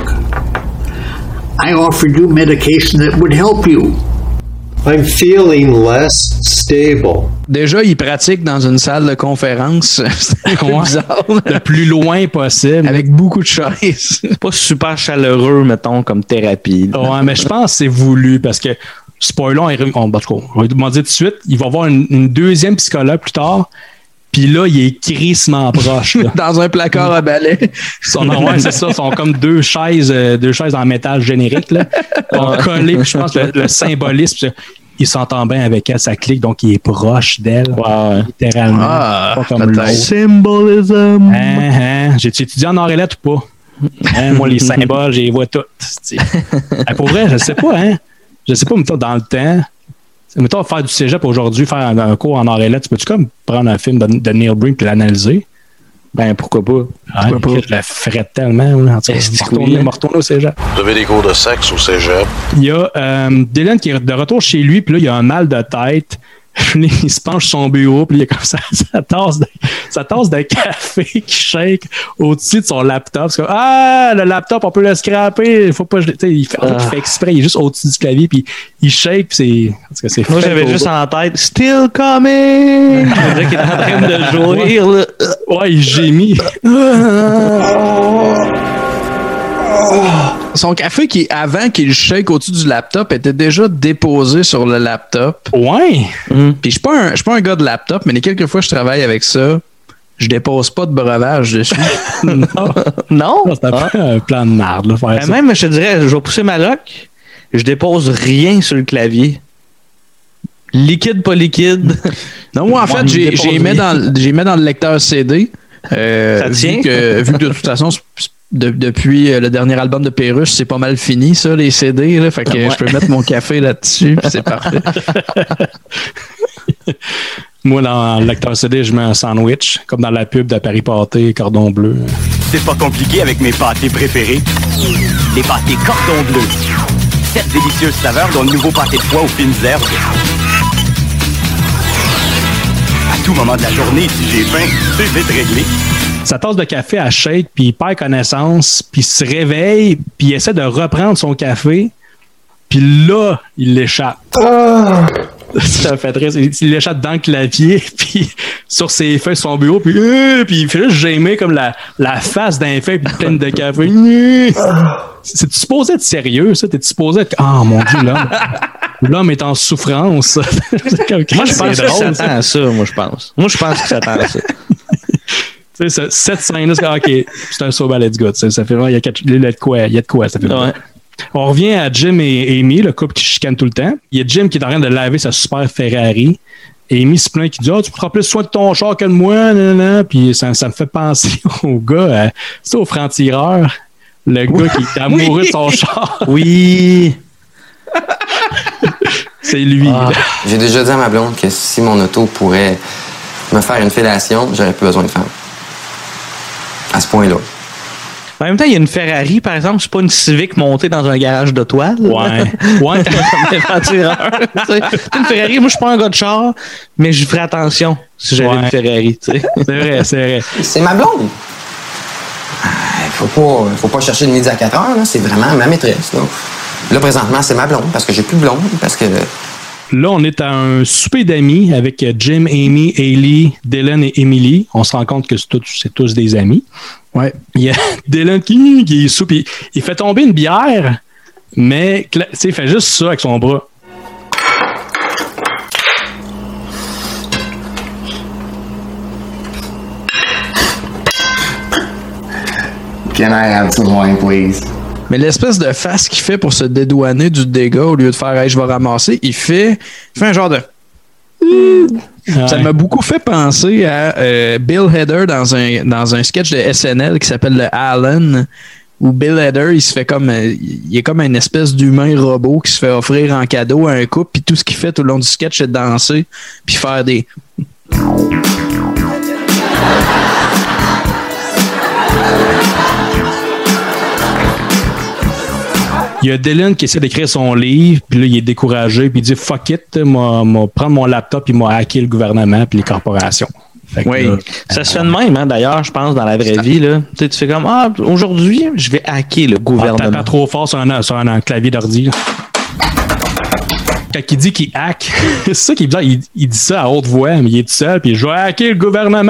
I offered you medication that would help you. I'm feeling less stable. Déjà, il pratique dans une salle de conférence. C'est bizarre. Le plus loin possible. Avec beaucoup de chaises. C'est pas super chaleureux, mettons, comme thérapie. Ouais, mais je pense que c'est voulu parce que, spoiler, on va dire tout de suite, il va y avoir une deuxième psychologue plus tard. Puis là, il est crissement proche. Là. Dans un placard à balai. Ouais, c'est ça. Ils sont comme deux chaises en métal générique. Là. Ils sont collés. Puis je pense que le symbolisme, il s'entend bien avec elle, ça clique, donc il est proche d'elle. Ouais. Littéralement. Pas comme l'autre. Symbolism. J'ai-tu étudié en arts et lettres ou pas? Moi, les symboles, je les vois toutes. Pour vrai, je sais pas. Je sais pas, mettons, dans le temps. Mettons, faire du cégep aujourd'hui, faire un cours en arts et lettres, tu peux-tu comme prendre un film de Neil Breen et l'analyser? Ben, pourquoi pas? Je le ferais tellement. Je me retourner au cégep. Vous avez des cours de sexe au cégep? Il y a Dylan qui est de retour chez lui, puis là, il a un mal de tête. Il se penche sur son bureau, puis il y a comme ça, sa tasse de café qui shake au-dessus de son laptop. C'est comme, le laptop, on peut le scraper. Il faut pas. Il fait exprès, il est juste au-dessus du clavier, puis il shake, puis c'est. Moi, j'avais juste en tête, Still coming! On dirait qu'il est en train de jouer. Ouais, il gémit. Son café, avant qu'il shake au-dessus du laptop, était déjà déposé sur le laptop. Ouais. Puis je suis pas un gars de laptop, mais les quelques fois que je travaille avec ça, je dépose pas de breuvage dessus. Non? C'est un plan de merde, là, faire ça. Même, je te dirais, je vais pousser ma loc, je dépose rien sur le clavier. Liquide, pas liquide. Non, moi, en fait, j'ai mis dans le lecteur CD. Ça tient? Vu que de toute façon, depuis le dernier album de Pérusse, c'est pas mal fini, ça, les CD. Là, fait que je peux mettre mon café là-dessus, puis c'est parfait. Moi, dans le lecteur CD, je mets un sandwich, comme dans la pub de Paris Pâté, cordon bleu. C'est pas compliqué avec mes pâtés préférés. Les pâtés cordon bleu. 7 délicieuses saveurs, dont le nouveau pâté de foie aux fines herbes. À tout moment de la journée, si j'ai faim, c'est vite réglé. Sa tasse de café, elle shake, puis il perd connaissance, puis il se réveille, puis il essaie de reprendre son café, puis là, il l'échappe. Ça fait très... Il l'échappe dans le clavier, puis sur ses feuilles, son bureau, puis il fait juste gémer comme la face d'un feuille, puis pleine de café. C'est-tu supposé être sérieux, ça? T'es-tu supposé être... Ah, mon Dieu, l'homme est en souffrance. Moi, je pense que ça s'attend à ça, moi, je pense. Moi, je pense que ça s'attend à ça. Cette scène-là, OK, c'est un so bad it's good. Ça fait il y a de quoi, ça fait ouais. On revient à Jim et Amy, le couple qui chicane tout le temps. Il y a Jim qui est en train de laver sa super Ferrari. Et Amy se plaint qui dit tu prends plus soin de ton char que de moi, nanana. Puis ça me fait penser au gars, au franc-tireur. Le gars qui est amoureux de son char. Oui. C'est lui. J'ai déjà dit à ma blonde que si mon auto pourrait me faire une fellation, j'aurais plus besoin de femme. À ce point-là. En même temps, il y a une Ferrari, par exemple, c'est pas une Civic montée dans un garage de toile. Ouais. C'est une Ferrari, moi je suis pas un gars de char, mais je ferais attention si j'avais une Ferrari. T'sais. C'est vrai. C'est ma blonde. Faut pas chercher de midi à 4 heures, là. C'est vraiment ma maîtresse. Là, présentement, c'est ma blonde, parce que j'ai plus de blonde, parce que... Là, on est à un souper d'amis avec Jim, Amy, Hailey, Dylan et Emily. On se rend compte que c'est tous des amis. Ouais. Il y a Dylan qui est sous, puis il fait tomber une bière, mais il fait juste ça avec son bras. Can I have some wine, please? Mais l'espèce de face qu'il fait pour se dédouaner du dégât, au lieu de faire hey, je vais ramasser, il fait un genre de... Ça m'a beaucoup fait penser à Bill Hader dans un sketch de SNL qui s'appelle le Allen, où Bill Hader, il se fait comme... il est comme une espèce d'humain robot qui se fait offrir en cadeau à un couple, puis tout ce qu'il fait tout le long du sketch, c'est danser, puis faire des... Il y a Dylan qui essaie d'écrire son livre, puis là, il est découragé, puis il dit « Fuck it, m'a prendre mon laptop, puis m'a hacké le gouvernement puis les corporations. » Oui, là, ça se fait de même, hein, d'ailleurs, je pense, dans la vraie vie. Là. Tu fais comme « Ah, aujourd'hui, je vais hacker le gouvernement. » T'as pas trop fort sur un clavier d'ordi. Là. Quand il dit qu'il hack, c'est ça qui est bizarre, il dit ça à haute voix, mais il est tout seul, puis « Je vais hacker le gouvernement! »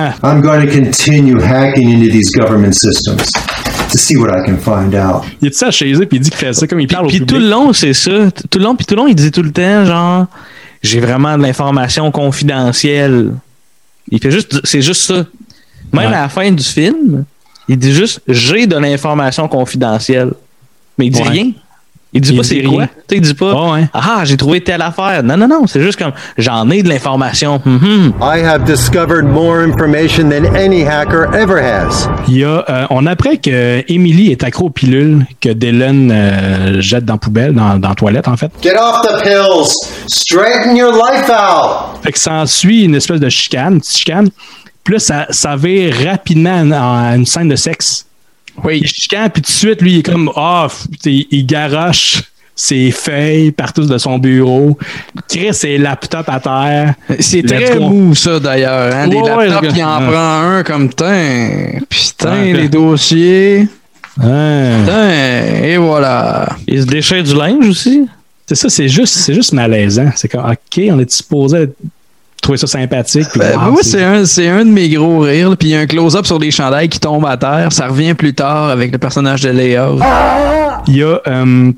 I'm going to continue hacking into these government systems. To see what I can find out. Il est tout ça chez eux, puis il dit qu'il fait ça comme il parle au public. Puis tout le long, c'est ça. Tout le long, il dit tout le temps, genre, j'ai vraiment de l'information confidentielle. Il fait juste, c'est juste ça. Même à la fin du film, il dit juste, j'ai de l'information confidentielle. Mais il dit rien. Il dit pas c'est quoi. Il dit pas, ah, j'ai trouvé telle affaire. Non, c'est juste comme, j'en ai de l'information. I have discovered more information than any hacker ever has. On apprend que Emily est accro aux pilules que Dylan jette dans la poubelle, dans la toilette, en fait. Get off the pills! Straighten your life out! Fait que s'ensuit une espèce de chicane, petite chicane. Puis là, ça vire rapidement en une scène de sexe. Oui. Il chicane, puis tout de suite, lui, il est comme, il garoche ses feuilles partout de son bureau, crée ses laptops à terre. C'est très mou, ça, d'ailleurs. Hein? Les laptops, il en prend un comme, putain, les dossiers. Putain, et voilà. Il se déchire du linge aussi. C'est ça, c'est juste malaisant. C'est comme, OK, on est supposé trouver ça sympathique. Wow, c'est un de mes gros rires. Puis il y a un close-up sur les chandails qui tombent à terre. Ça revient plus tard avec le personnage de Léa. Il y a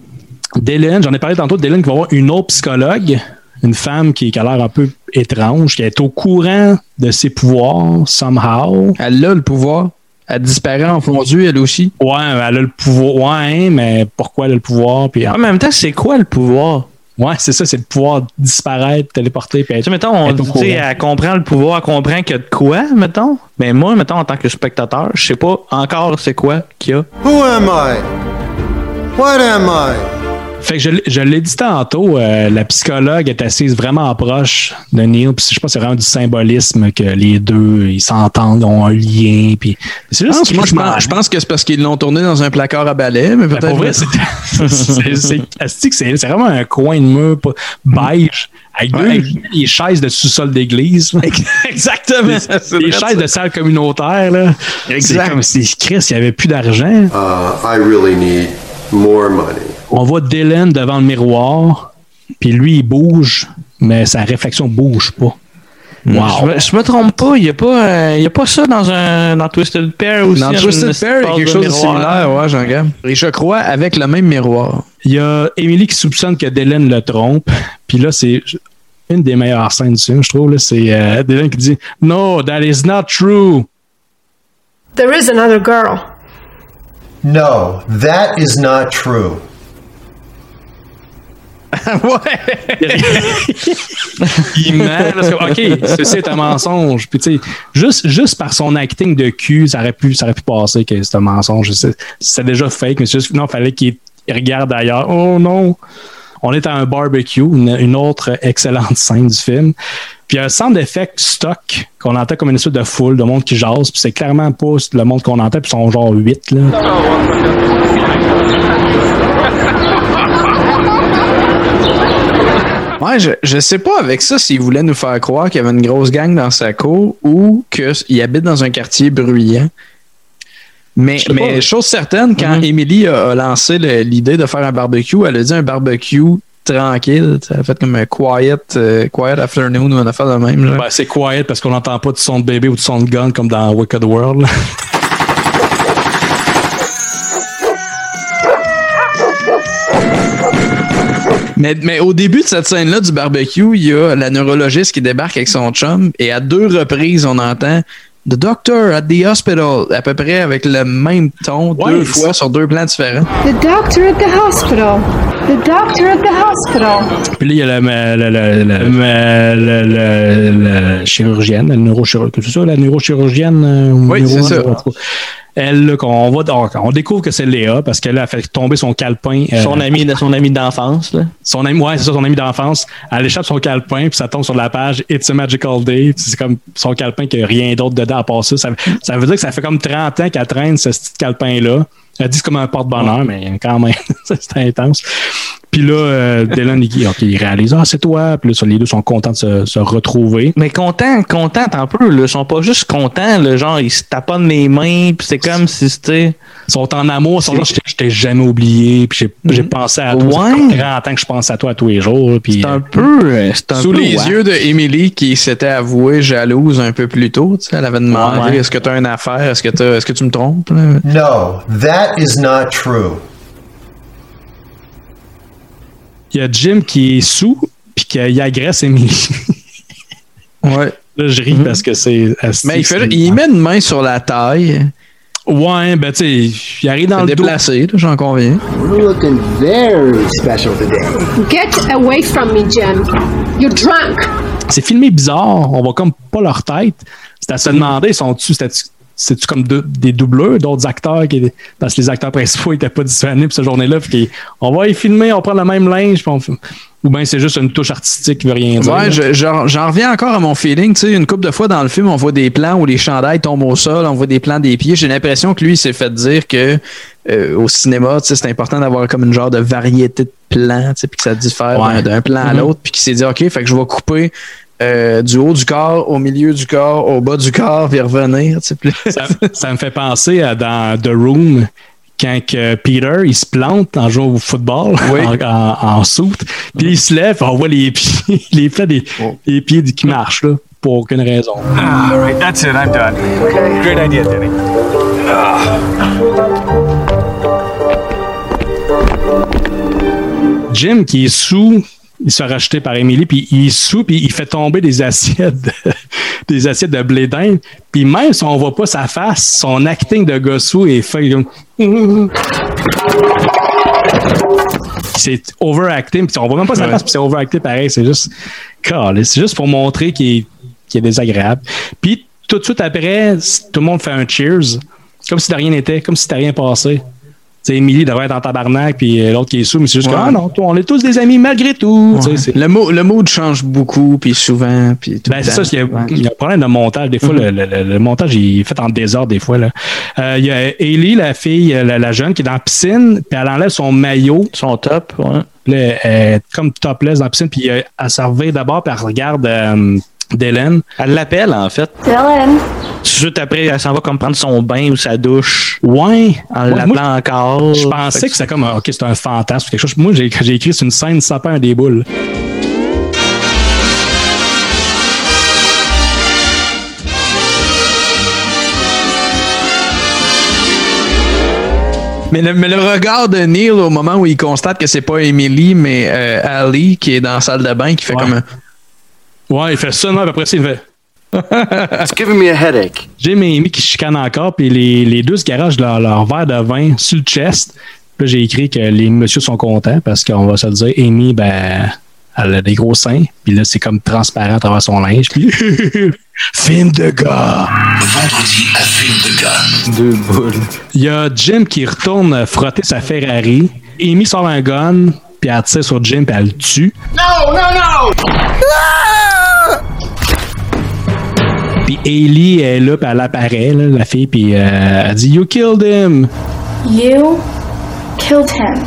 Dylan, j'en ai parlé tantôt, Dylan qui va voir une autre psychologue, une femme qui a l'air un peu étrange, qui est au courant de ses pouvoirs, somehow. Elle a le pouvoir. Elle disparaît en fondu, elle aussi. Ouais, elle a le pouvoir. Ouais, mais pourquoi elle a le pouvoir? Puis, en même temps, c'est quoi le pouvoir? Ouais, c'est ça, c'est le pouvoir disparaître, téléporter. Puis mettons, on dit, elle comprend le pouvoir, elle comprend qu'il y a de quoi, mettons. Mais moi, mettons, en tant que spectateur, je sais pas encore c'est quoi qu'il y a. Who am I? What am I? Fait que je l'ai dit tantôt, la psychologue est assise vraiment proche de Neil, puis je pense que c'est vraiment du symbolisme que les deux, ils s'entendent, ont un lien, puis c'est juste je pense que c'est parce qu'ils l'ont tourné dans un placard à balai, mais peut-être... Pour vrai, c'est vraiment un coin de mur beige, avec les chaises de sous-sol d'église. Exactement. Les chaises de salle communautaire, là. Exact. C'est comme si Chris, il n'y avait plus d'argent. I really need more money. On voit Dylan devant le miroir, puis lui, il bouge, mais sa réflexion bouge pas. Wow. Je me trompe pas, il y a pas ça dans Twisted Pair aussi. Dans Twisted Pair, il y a quelque chose de similaire, ouais, Jean-Gab. Et je crois avec le même miroir. Il y a Emily qui soupçonne que Dylan le trompe, puis là, c'est une des meilleures scènes du film, je trouve. Là, c'est Dylan qui dit « No, that is not true. » There is another girl. No, that is not true. Il ment parce que, OK, ceci est un mensonge. Puis tu sais, juste par son acting de cul, ça aurait pu passer que c'est un mensonge. C'est déjà fake, mais c'est juste non, il fallait qu'il regarde ailleurs. Oh non. On est à un barbecue, une autre excellente scène du film. Puis il y a un sound d'effect stock qu'on entend comme une espèce de foule, de monde qui jase. Puis c'est clairement pas le monde qu'on entend, puis ils sont genre 8, là. Ouais, je sais pas avec ça s'il voulait nous faire croire qu'il y avait une grosse gang dans sa cour ou qu'il habite dans un quartier bruyant. Mais chose certaine, quand Emily a lancé l'idée de faire un barbecue, elle a dit un barbecue tranquille. Elle a fait comme un quiet afternoon ou une affaire de même. Genre. Ben, c'est quiet parce qu'on n'entend pas de son de bébé ou de son de gun comme dans Wicked World. Mais au début de cette scène-là du barbecue, il y a la neurologiste qui débarque avec son chum et à 2 reprises, on entend « The doctor at the hospital », à peu près avec le même ton, 2 fois sur 2 plans différents. « The doctor at the hospital. The doctor at the hospital. » Puis là, il y a la chirurgienne, la neurochirurgienne, c'est ça, la neurochirurgienne? Oui, c'est ça. Elle, là, on découvre que c'est Léa parce qu'elle a fait tomber son calepin. Son ami d'enfance. Là. Son ami d'enfance. Elle échappe son calepin puis ça tombe sur la page It's a Magical Day. Puis c'est comme son calepin qui n'a rien d'autre dedans à part ça. Ça veut dire que ça fait comme 30 ans qu'elle traîne ce petit calepin-là. Elle dit que c'est comme un porte-bonheur, mais quand même, c'est intense. Puis là, Dylan, il réalise, c'est toi. Puis là, les deux sont contents de se retrouver. Mais contents un peu, là. Ils sont pas juste contents, là. Genre, ils se taponnent les mains, puis c'est comme si c'était. Ils sont en amour, ils sont genre, je t'ai jamais oublié, puis j'ai pensé à toi. Ça fait 30 ans que je pense à toi tous les jours. Puis, c'est un peu. Sous les yeux de Emily qui s'était avouée jalouse un peu plus tôt, tu sais, elle avait demandé est-ce que tu as une affaire, est-ce que tu me trompes? Là? No, that is not true. Il y a Jim qui est sous, puis qu'il agresse Emily. Ouais. Là, je ris parce que c'est. Mais il met une main sur la taille. Ouais, ben tu sais, il arrive dans le déplacé, j'en conviens. You're looking very special today. Get away from me, Jim. You're drunk. C'est filmé bizarre, on voit comme pas leur tête. C'est à se demander, c'est-tu comme des doubleurs, d'autres acteurs parce que les acteurs principaux n'étaient pas disponibles cette journée-là. On va y filmer, on prend le même linge, ou bien c'est juste une touche artistique qui veut rien dire. Ouais, j'en reviens encore à mon feeling. Tu sais, une couple de fois dans le film, on voit des plans où les chandails tombent au sol, on voit des plans des pieds. J'ai l'impression que lui, il s'est fait dire que au cinéma, tu sais, c'est important d'avoir comme une genre de variété de plans, tu sais, puis que ça diffère d'un plan à l'autre, puis qu'il s'est dit, OK, fait que je vais couper du haut du corps, au milieu du corps, au bas du corps, puis revenir. Tu sais, ça me fait penser à dans The Room, quand Peter, il se plante en jouant au football, en soute, puis il se lève, on voit les pieds, les pieds qui marchent, là, pour aucune raison. All right, that's it, I'm done. Okay. Great idea, Denny. Jim, qui est sous, il se fait racheter par Emily, puis il est sous, puis il fait tomber des assiettes de blé d'Inde. Puis même si on voit pas sa face, son acting de gossou est fait comme... C'est overacting, puis on voit même pas sa face, puis c'est overacting pareil. C'est juste pour montrer qu'il est désagréable. Puis tout de suite après, tout le monde fait un cheers, comme si de rien n'était, comme si de rien passé. T'sais, Emily devrait être en tabarnak, puis l'autre qui est sous, mais c'est juste que non, on est tous des amis malgré tout. Ouais. Le mood change beaucoup, puis souvent. Puis c'est ça, il y a un problème de montage. Des fois, le montage il est fait en désordre, des fois. Il y a Hailey, la fille, la jeune, qui est dans la piscine, puis elle enlève son maillot. Son top, ouais. Là, elle est comme topless dans la piscine, puis elle se revient d'abord, puis elle regarde Dylan. Elle l'appelle, en fait. Dylan. Tout de suite après, elle s'en va comme prendre son bain ou sa douche. Ouais. En l'appelant encore. Je pensais que c'était comme, OK, c'est un fantasme ou quelque chose. Moi, j'ai écrit c'est une scène sapin à des boules. Mais le regard de Neil au moment où il constate que c'est pas Emily, mais Ali qui est dans la salle de bain, qui fait comme un... Ouais, il fait ça, non, après ça, il fait... It's giving me a headache. Jim et Amy qui chicanent encore, puis les deux se garagent leur verre de vin sur le chest. Là, j'ai écrit que les messieurs sont contents parce qu'on va se le dire, Amy, ben, elle a des gros seins, puis là, c'est comme transparent à travers son linge, puis film de gars. Vendredi à film de gars. 2 boules. Il y a Jim qui retourne frotter sa Ferrari. Amy sort un gun, puis elle tire sur Jim, puis elle le tue. No, no, no! Puis Hayley est là, puis elle apparaît, là, la fille, puis elle dit « You killed him! » You killed him.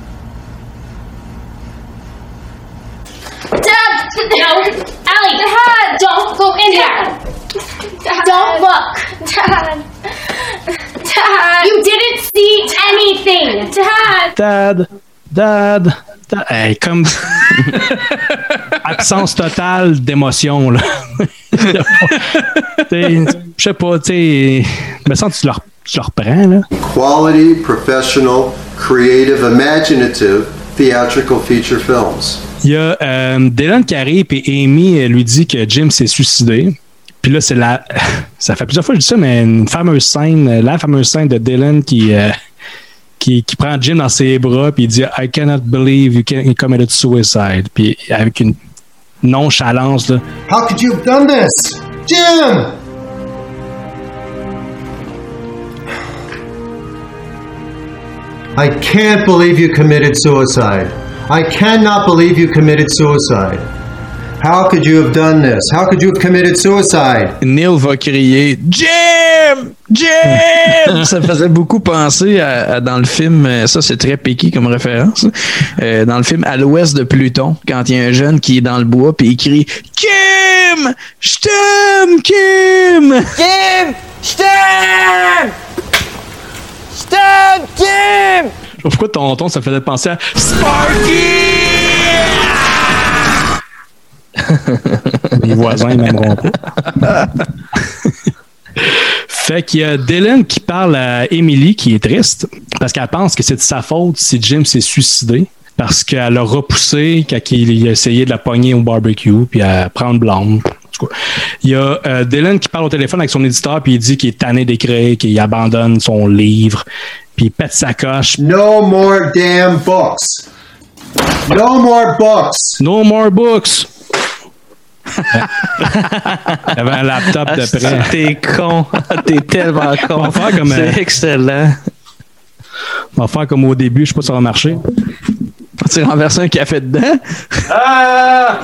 Dad! No! Allie! Dad! Don't go in there! Don't look! Dad. Dad. You didn't see anything! Dad. Dad! Hey, comme absence totale d'émotion, là. Je sais pas, tu sais, me sens que tu le reprends, là. Quality, professional, creative, imaginative, theatrical feature films. Il y a Dylan qui arrive et Amy lui dit que Jim s'est suicidé. Puis là, ça fait plusieurs fois que je dis ça, mais la fameuse scène de Dylan qui prend Jim dans ses bras puis il dit I cannot believe you committed suicide. Puis avec une nonchalance, là. How could you have done this? Jim! I can't believe you committed suicide. I cannot believe you committed suicide. How could you have done this? How could you have committed suicide? Neil va crier Jim! Jim! Ça me faisait beaucoup penser à dans le film, ça c'est très piqué comme référence, dans le film À l'ouest de Pluton, quand il y a un jeune qui est dans le bois puis il crie Kim! Je t'aime, Kim! Kim! Je t'aime! Je t'aime, Kim! Je sais pas pourquoi ton ton ça faisait penser à Sparky! Les voisins ils m'aimeront pas. Fait qu'il y a Dylan qui parle à Emily qui est triste parce qu'elle pense que c'est de sa faute si Jim s'est suicidé parce qu'elle l'a repoussé quand il a essayé de la pogner au barbecue puis à prendre blâme. Il y a Dylan qui parle au téléphone avec son éditeur puis il dit qu'il est tanné d'écrire, qu'il abandonne son livre puis il pète sa coche. No more damn books. No more books. No more books. Il y avait un laptop de près. T'es con. T'es tellement con. C'est excellent. On va faire comme au début, je sais pas si ça va marcher. Tu renverses un café dedans? Ah!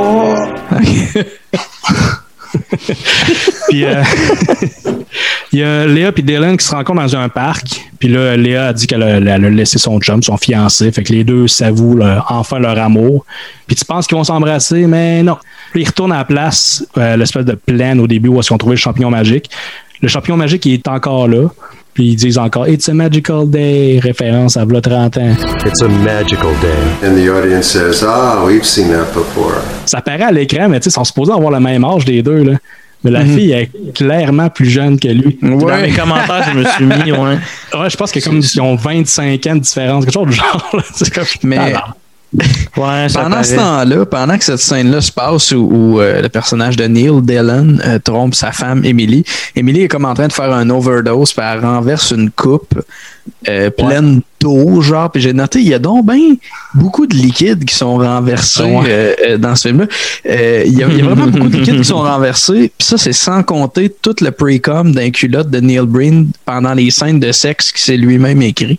Puis il y a Léa et Dylan qui se rencontrent dans un parc. Puis là, Léa a dit qu'elle a laissé son chum, son fiancé. Fait que les deux s'avouent enfin leur amour. Puis tu penses qu'ils vont s'embrasser, mais non. Puis ils retournent à la place, l'espèce de plaine au début où ils ont trouvé le champignon magique. Le champignon magique, il est encore là. Puis ils disent encore « It's a magical day », référence à v'là 30 ans. It's a magical day. And the audience says, "Ah, we've seen that before." Ça paraît à l'écran, mais tu sais, ils sont supposés avoir le même âge des deux, là. Mais la fille est clairement plus jeune que lui. Ouais. Dans mes commentaires, je me suis mis, ouais. Ouais, je pense que comme ils ont 25 ans de différence, quelque chose du genre, là. C'est comme... Mais... Ouais, pendant ce temps-là, pendant que cette scène-là se passe où le personnage de Neil, Dylan, trompe sa femme, Emily est comme en train de faire un overdose, puis elle renverse une coupe pleine d'eau, genre, puis j'ai noté, il y a donc bien beaucoup de liquides qui sont renversés dans ce film-là. Il y a vraiment beaucoup de liquides qui sont renversés, puis ça, c'est sans compter tout le pre-com d'un culotte de Neil Breen pendant les scènes de sexe qu'il s'est lui-même écrit.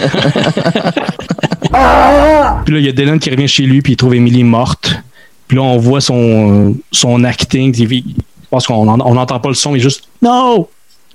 Puis là, il y a Dylan qui revient chez lui, puis il trouve Emily morte. Puis là, on voit son acting. Je pense qu'on n'entend pas le son, il est juste « No! No! »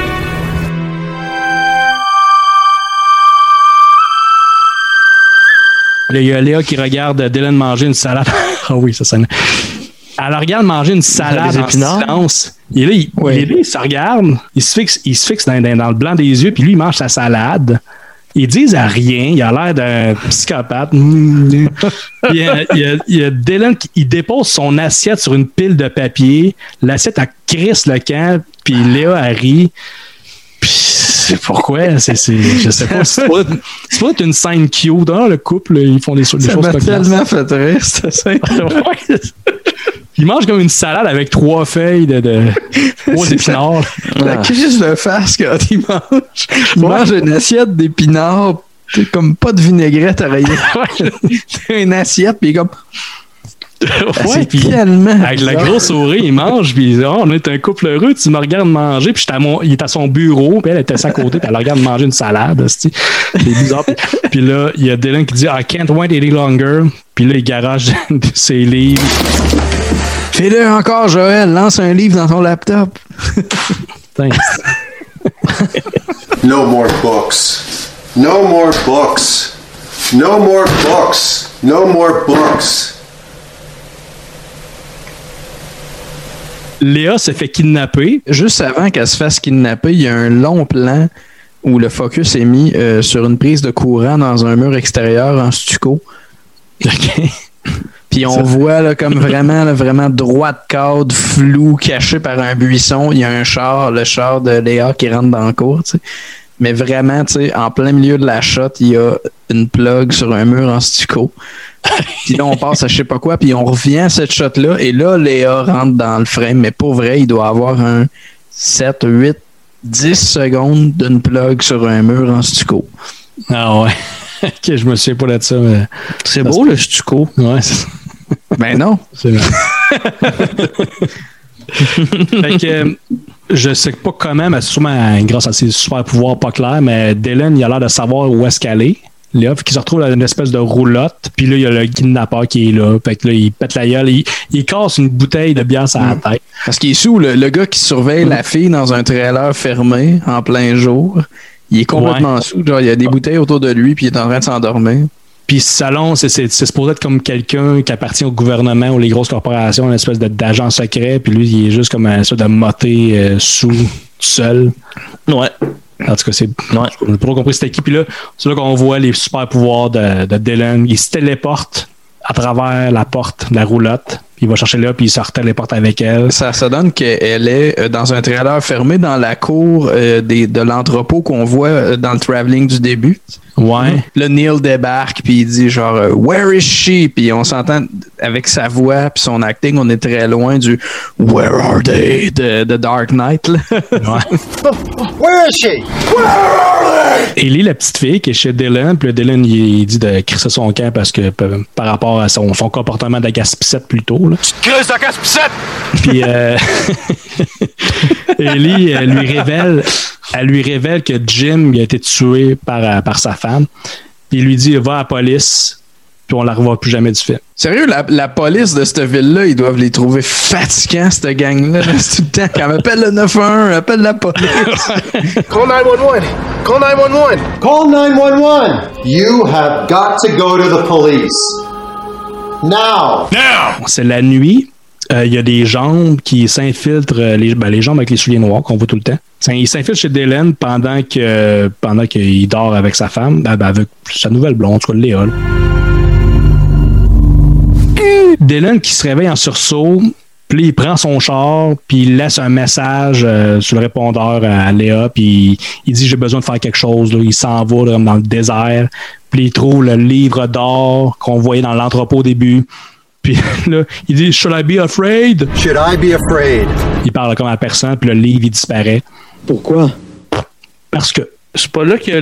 Là, il y a Léa qui regarde Dylan manger une salade. Ah oui, ça sonne. Elle regarde manger une salade en silence. Et là, il se regarde, il se fixe dans le blanc des yeux, puis lui, il mange sa salade. Ils disent à rien, il a l'air d'un psychopathe. Il y a Dylan qui dépose son assiette sur une pile de papier. L'assiette, elle crisse le camp, puis Léa, elle rit. Puis pourquoi? Je sais pas. C'est pas une scène cute. Dans le couple, ils font des choses ça m'a tellement fait rire, cette scène. Il mange comme une salade avec 3 feuilles de 3 épinards. La crise de face quand il mange. Il mange une assiette d'épinards, comme pas de vinaigrette à rayer. Une assiette, puis il est comme... Ouais, puis tellement avec la bizarre. grosse souris, il mange, puis on est un couple heureux, tu me regardes manger, puis il est à son bureau, puis elle était à sa côté, puis elle regarde manger une salade, c'est bizarre. Puis là, il y a Dylan qui dit I can't wait any longer, puis là, il garage ses livres. Fais-le encore, Joël, lance un livre dans ton laptop. Thanks. No more books. No more books. No more books. No more books. Léa se fait kidnapper. Juste avant qu'elle se fasse kidnapper, il y a un long plan où le focus est mis sur une prise de courant dans un mur extérieur en stucco. OK. Puis on voit là, comme vraiment droit de cadre, flou, caché par un buisson. Il y a un char, le char de Léa qui rentre dans le cour, tu sais. Mais vraiment, tu sais, en plein milieu de la shot, il y a une plug sur un mur en stucco. Puis là, on passe à je sais pas quoi, puis on revient à cette shot-là, et là, Léa rentre dans le frame. Mais pour vrai, il doit avoir un 7, 8, 10 secondes d'une plug sur un mur en stucco. Ah ouais. Ok, je me souviens pas de ça, mais... C'est beau, le stucco. Ouais, c'est... Ben non. C'est vrai. Fait que... Je sais pas comment, mais sûrement grâce à ses super pouvoirs pas clairs, mais Dylan, il a l'air de savoir où est-ce qu'elle est. Là, fait qu'il se retrouve dans une espèce de roulotte, puis là, il y a le kidnappeur qui est là. Fait que là, il pète la gueule, il casse une bouteille de bière sur la tête. Parce qu'il est sous le gars qui surveille la fille dans un trailer fermé en plein jour. Il est complètement sous. Genre, il y a des bouteilles autour de lui, puis il est en train de s'endormir. Puis ce salon, c'est supposé être comme quelqu'un qui appartient au gouvernement ou les grosses corporations, une espèce d'agent secret, puis lui, il est juste comme un espèce de moté sous, seul. Ouais. En tout cas, on n'a pas compris c'était qui. Puis là, c'est là qu'on voit les super pouvoirs de Dylan. Il se téléporte à travers la porte de la roulotte. Puis il va chercher là, puis il se téléporte avec elle. Ça donne qu'elle est dans un trailer fermé dans la cour de l'entrepôt qu'on voit dans le travelling du début. Ouais. Le Neil débarque, puis il dit genre « Where is she? » Puis on s'entend avec sa voix puis son acting, on est très loin du « Where are they? » de Dark Knight. Là. Ouais. Where is she? Where are they? Ellie, la petite fille qui est chez Dylan, puis Dylan, il dit de crisser son camp parce que par rapport à son comportement de gaspissette plus tôt. Là. Tu te crises la gaspissette! Puis Ellie, elle lui révèle que Jim il a été tué par sa femme. Puis il lui dit va à la police, puis on la revoit plus jamais du film. Sérieux, la police de cette ville-là, ils doivent les trouver fatigants, cette gang-là. C'est tout le temps. Quand on appelle le 911, appelle la police. Call 911. Call 911. Call 911. You have got to go to the police. Now. C'est la nuit. Il y a des jambes qui s'infiltrent, les jambes avec les souliers noirs qu'on voit tout le temps. Il s'infiltre chez Dylan pendant qu'il dort avec sa femme, avec sa nouvelle blonde, en tout cas Léa. Dylan qui se réveille en sursaut, puis il prend son char, puis il laisse un message sur le répondeur à Léa, puis il dit j'ai besoin de faire quelque chose. Là. Il s'en va là, dans le désert, puis il trouve le livre d'or qu'on voyait dans l'entrepôt au début. Puis là, il dit Should I be afraid? Should I be afraid? Il parle comme à personne, puis le livre, il disparaît. Pourquoi? Parce que c'est pas là que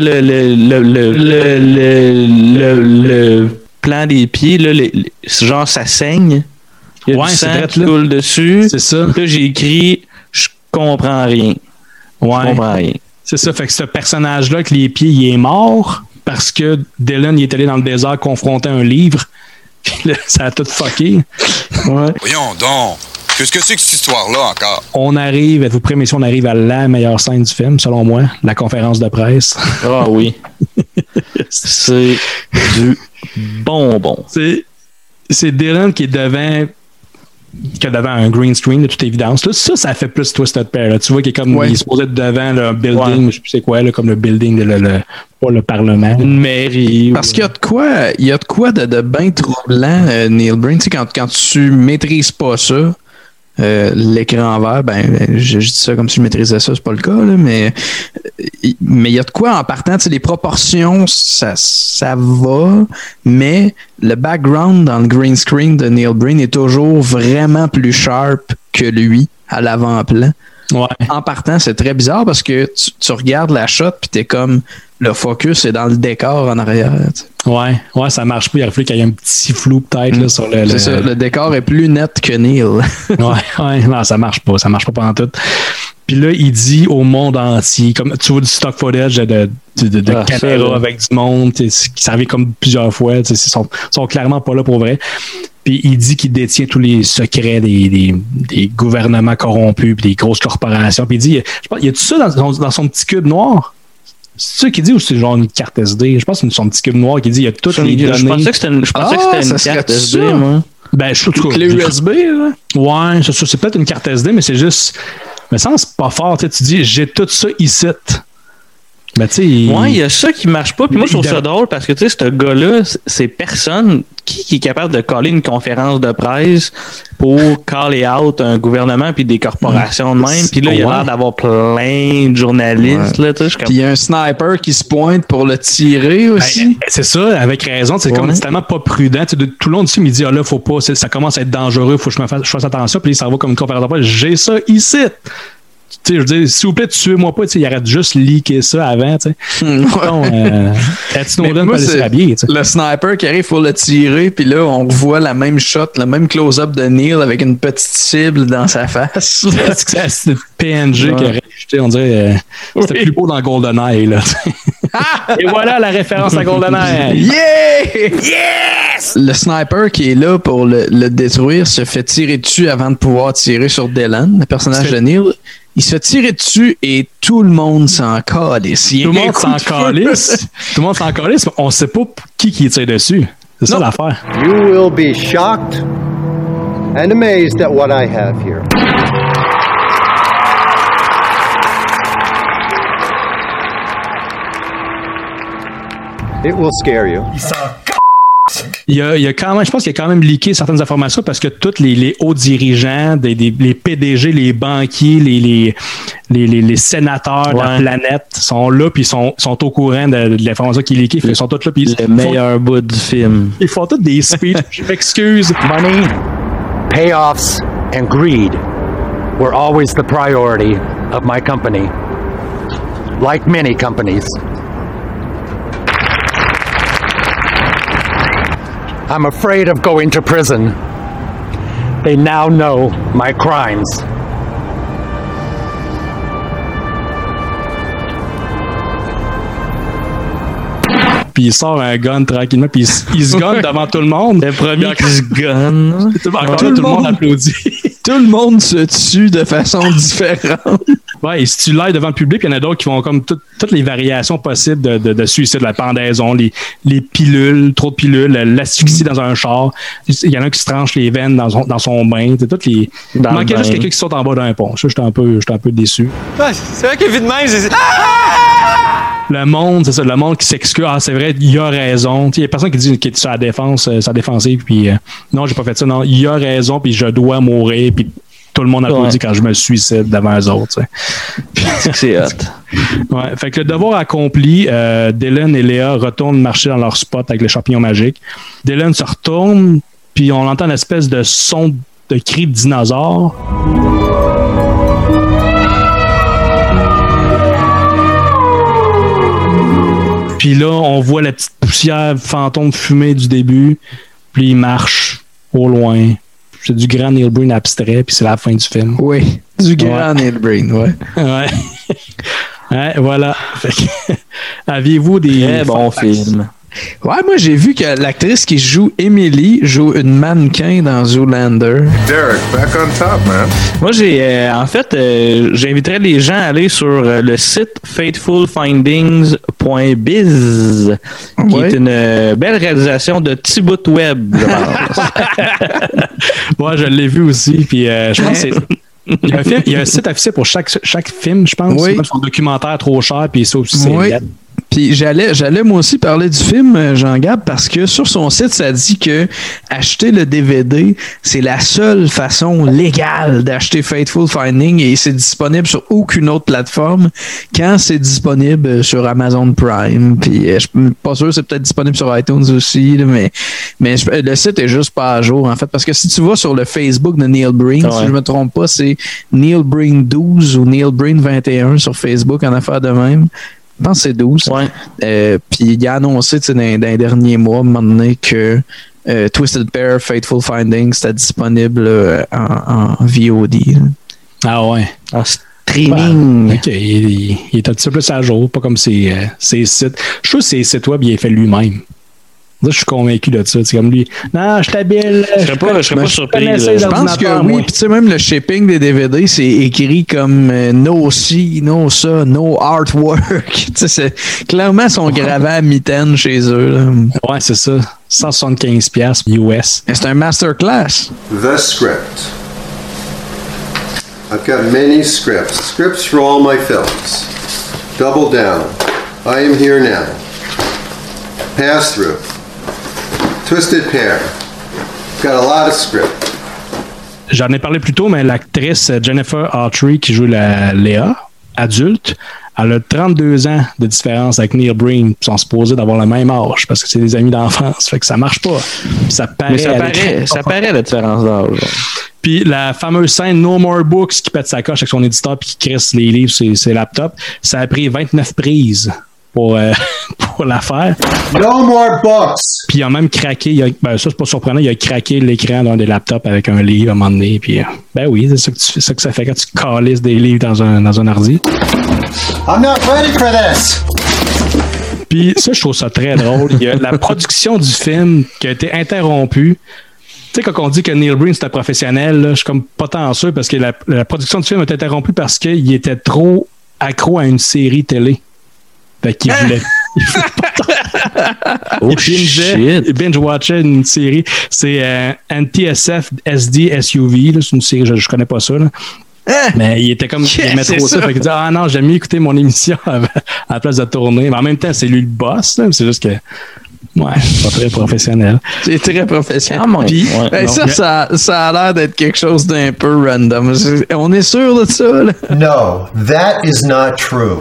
le plan des pieds, là, genre ça saigne. Il y a du sang qui coule dessus. C'est ça. Là, j'ai écrit je comprends rien. Ouais. Je comprends rien. C'est ça. Fait que ce personnage-là, avec les pieds, il est mort parce que Dylan il est allé dans le désert confronter un livre. Puis là, ça a tout fucké. Ouais. Voyons donc. Qu'est-ce que c'est que cette histoire-là encore? On arrive, êtes-vous prêts, messieurs, on arrive à la meilleure scène du film, selon moi, la conférence de presse. Ah oui. C'est du bonbon. C'est Dylan qui est devant un green screen, de toute évidence. Là, ça fait plus Twisted Pair. Là. Tu vois qu'il est comme il est supposé être devant le building, je sais plus c'est quoi, là, comme le building, pas le Parlement. Une mairie. Parce qu'il y a de quoi de bien troublant, Neil Breen. Tu sais, quand tu maîtrises pas ça, l'écran vert, je dis ça comme si je maîtrisais ça, c'est pas le cas, là, mais il y a de quoi en partant, tu sais, les proportions, ça va, mais le background dans le green screen de Neil Breen est toujours vraiment plus sharp que lui à l'avant-plan. En partant, c'est très bizarre parce que tu regardes la shot puis t'es comme le focus est dans le décor en arrière. Ouais, ça marche pas. Il aurait fallu qu'il y ait un petit flou peut-être là, sur le. C'est ça, le décor est plus net que Neil. ouais, non, ça marche pas pendant tout. Puis là, il dit au monde entier, comme tu vois du stock footage de caméra avec du monde, qui servait comme plusieurs fois, ils sont clairement pas là pour vrai. Puis il dit qu'il détient tous les secrets des gouvernements corrompus puis des grosses corporations. Puis il dit, je pense, il y a tout ça dans son petit cube noir. C'est ça qu'il dit ou c'est genre une carte SD? Je pense que c'est son petit cube noir qui dit il y a toutes les données. Je pensais que c'était une carte SD, moi. Ben, je trouve clé USB, là. Ouais, c'est peut-être une carte SD, mais c'est juste. Mais ça, c'est pas fort. Tu dis, j'ai tout ça ici. Ben, tu sais. Ouais, il y a ça qui marche pas. Puis moi, je trouve ça drôle parce que, tu sais, ce gars-là, c'est personne qui est capable de caller une conférence de presse pour caller out un gouvernement puis des corporations de même. Puis là, il a l'air d'avoir plein de journalistes. Là, puis il y a un sniper qui se pointe pour le tirer aussi. Ben, c'est ça, avec raison. C'est comme c'est tellement pas prudent. Tout le long ici, il me dit, là, faut pas, ça commence à être dangereux, faut que je fasse attention. Puis il s'en va comme une conférence de presse. J'ai ça ici. Tu sais, je veux dire, s'il vous plaît, tuez-moi pas, il arrête juste leaker ça avant, tu sais. Le sniper qui arrive pour le tirer, puis là, on voit la même shot, le même close-up de Neil avec une petite cible dans sa face. C'est PNG qui aurait ajouté, on dirait, c'était plus beau dans GoldenEye, là. Et voilà la référence à GoldenEye. Yeah! Yes! Le sniper qui est là pour le détruire se fait tirer dessus avant de pouvoir tirer sur Dylan, le personnage de Neil. Il se fait tirer dessus et tout le monde s'en calisse. Tout le monde s'en calisse. Tout le monde s'en calisse, mais on ne sait pas qui tire dessus. C'est ça l'affaire. You will be shocked and amazed at what I have here. It will scare you. Il y a quand même, je pense qu'il y a quand même leaké certaines informations parce que tous les hauts dirigeants, les PDG, les banquiers, les sénateurs de la planète sont là puis sont au courant de l'information qui est leakée. Ils sont tous là. Le meilleur bout du film. Ils font tous des speeches. Je m'excuse. Money, payoffs, and greed were always the priority of my company. Like many companies. I'm afraid of going to prison. They now know my crimes. Puis il sort un gun tranquillement, puis il se gunne devant tout le monde. Le premier qui se gunne. Tout le monde applaudit. Tout le monde se tue de façon différente. Ouais, il se tue live devant le public, il y en a d'autres qui font comme toutes les variations possibles de suicide, la pendaison, les pilules, trop de pilules, l'asphyxie dans un char. Il y en a qui se tranchent les veines dans son bain. Il manquait juste quelqu'un qui saute en bas d'un pont. Ça, j'étais un peu déçu. Ouais, c'est vrai qu'il vit de même. Le monde, c'est ça, le monde qui s'excuse. Ah, c'est vrai, il a raison. Il y a personne qui dit qu'il est sur la défense, sa défensive, puis non, j'ai pas fait ça. Non, il a raison, puis je dois mourir, puis tout le monde applaudit quand je me suicide devant eux autres. C'est hot. Ouais, fait que le devoir accompli, Dylan et Léa retournent marcher dans leur spot avec les champignons magiques. Dylan se retourne, puis on entend une espèce de son de cri de dinosaure. Puis là, on voit la petite poussière fantôme fumée du début. Puis il marche au loin. C'est du grand Neil Breen abstrait, puis c'est la fin du film. Oui, du grand Neil Breen, ouais. Ouais, voilà. Aviez-vous des très bons films? Ouais, moi j'ai vu que l'actrice qui joue Emily joue une mannequin dans Zoolander. Derek, back on top, man. Moi j'inviterais les gens à aller sur le site faithfulfindings.biz qui est une belle réalisation de Thibaut Web, je pense. Ouais, je l'ai vu aussi, puis je pense que c'est... Il y a un site affiché pour chaque film, je pense. Oui. C'est son documentaire trop cher, puis ça aussi, c'est Puis j'allais moi aussi parler du film, Jean-Gab, parce que sur son site, ça dit que acheter le DVD, c'est la seule façon légale d'acheter Fateful Finding et c'est disponible sur aucune autre plateforme quand c'est disponible sur Amazon Prime. Puis je suis pas sûr, c'est peut-être disponible sur iTunes aussi, là, mais le site est juste pas à jour, en fait, parce que si tu vas sur le Facebook de Neil Breen, si je me trompe pas, c'est Neil Breen 12 ou Neil Breen 21 sur Facebook, en affaire de même. Je pense que c'est 12. Ouais. Puis il a annoncé dans les derniers mois, à un moment donné, que Twisted Pair, Fateful Finding, c'était disponible en VOD. Là. Ah ouais. En streaming. OK. Il est un petit peu plus à jour, pas comme ses sites. Je trouve que ses sites web, il est fait lui-même. Là, je suis convaincu de ça. C'est comme lui. Non, je t'habille. Je serais pas surpris. Je pense que oui. Puis tu sais, même le shipping des DVD, c'est écrit comme no ci, no ça, no artwork. Tu sais, clairement, sont gravés à mitaine chez eux. Là. Ouais, c'est ça. 175$ US. C'est un masterclass. The script. I've got many scripts. Scripts for all my films. Double Down. I Am Here Now. Pass Through. Twisted Pair. Got a lot of script. J'en ai parlé plus tôt, mais l'actrice Jennifer Autry qui joue la Léa, adulte, elle a 32 ans de différence avec Neil Breen. Ils sont supposés d'avoir le même âge parce que c'est des amis d'enfance. Fait que ça marche pas. Ça paraît. Ça paraît la différence d'âge. Puis la fameuse scène No More Books qui pète sa coche avec son éditeur puis qui crisse les livres sur ses laptops, ça a pris 29 prises pour la faire. No more books! Puis il a même craqué, ça c'est pas surprenant, il a craqué l'écran d'un des laptops avec un livre à un moment donné. Puis ben oui, c'est ça que ça fait quand tu calisses des livres dans un ordi. I'm not ready for this! Puis ça, je trouve ça très drôle. Il y a la production du film qui a été interrompue. Tu sais, quand on dit que Neil Breen c'était professionnel, là, je suis comme pas tant sûr parce que la production du film a été interrompue parce qu'il était trop accro à une série télé. Fait qu'il voulait. Il binge-watchait une série. C'est NTSF SD SUV. Là, c'est une série, je connais pas ça. Là. Mais il était comme. Il aimait trop ça. Fait qu'il disait ah non, j'aime mieux écouter mon émission à la place de tourner. Mais en même temps, c'est lui le boss. Là, c'est juste que. Ouais, c'est pas très professionnel. C'est très professionnel. Puis, ça a l'air d'être quelque chose d'un peu random. On est sûr de ça? Là? No, that is not true.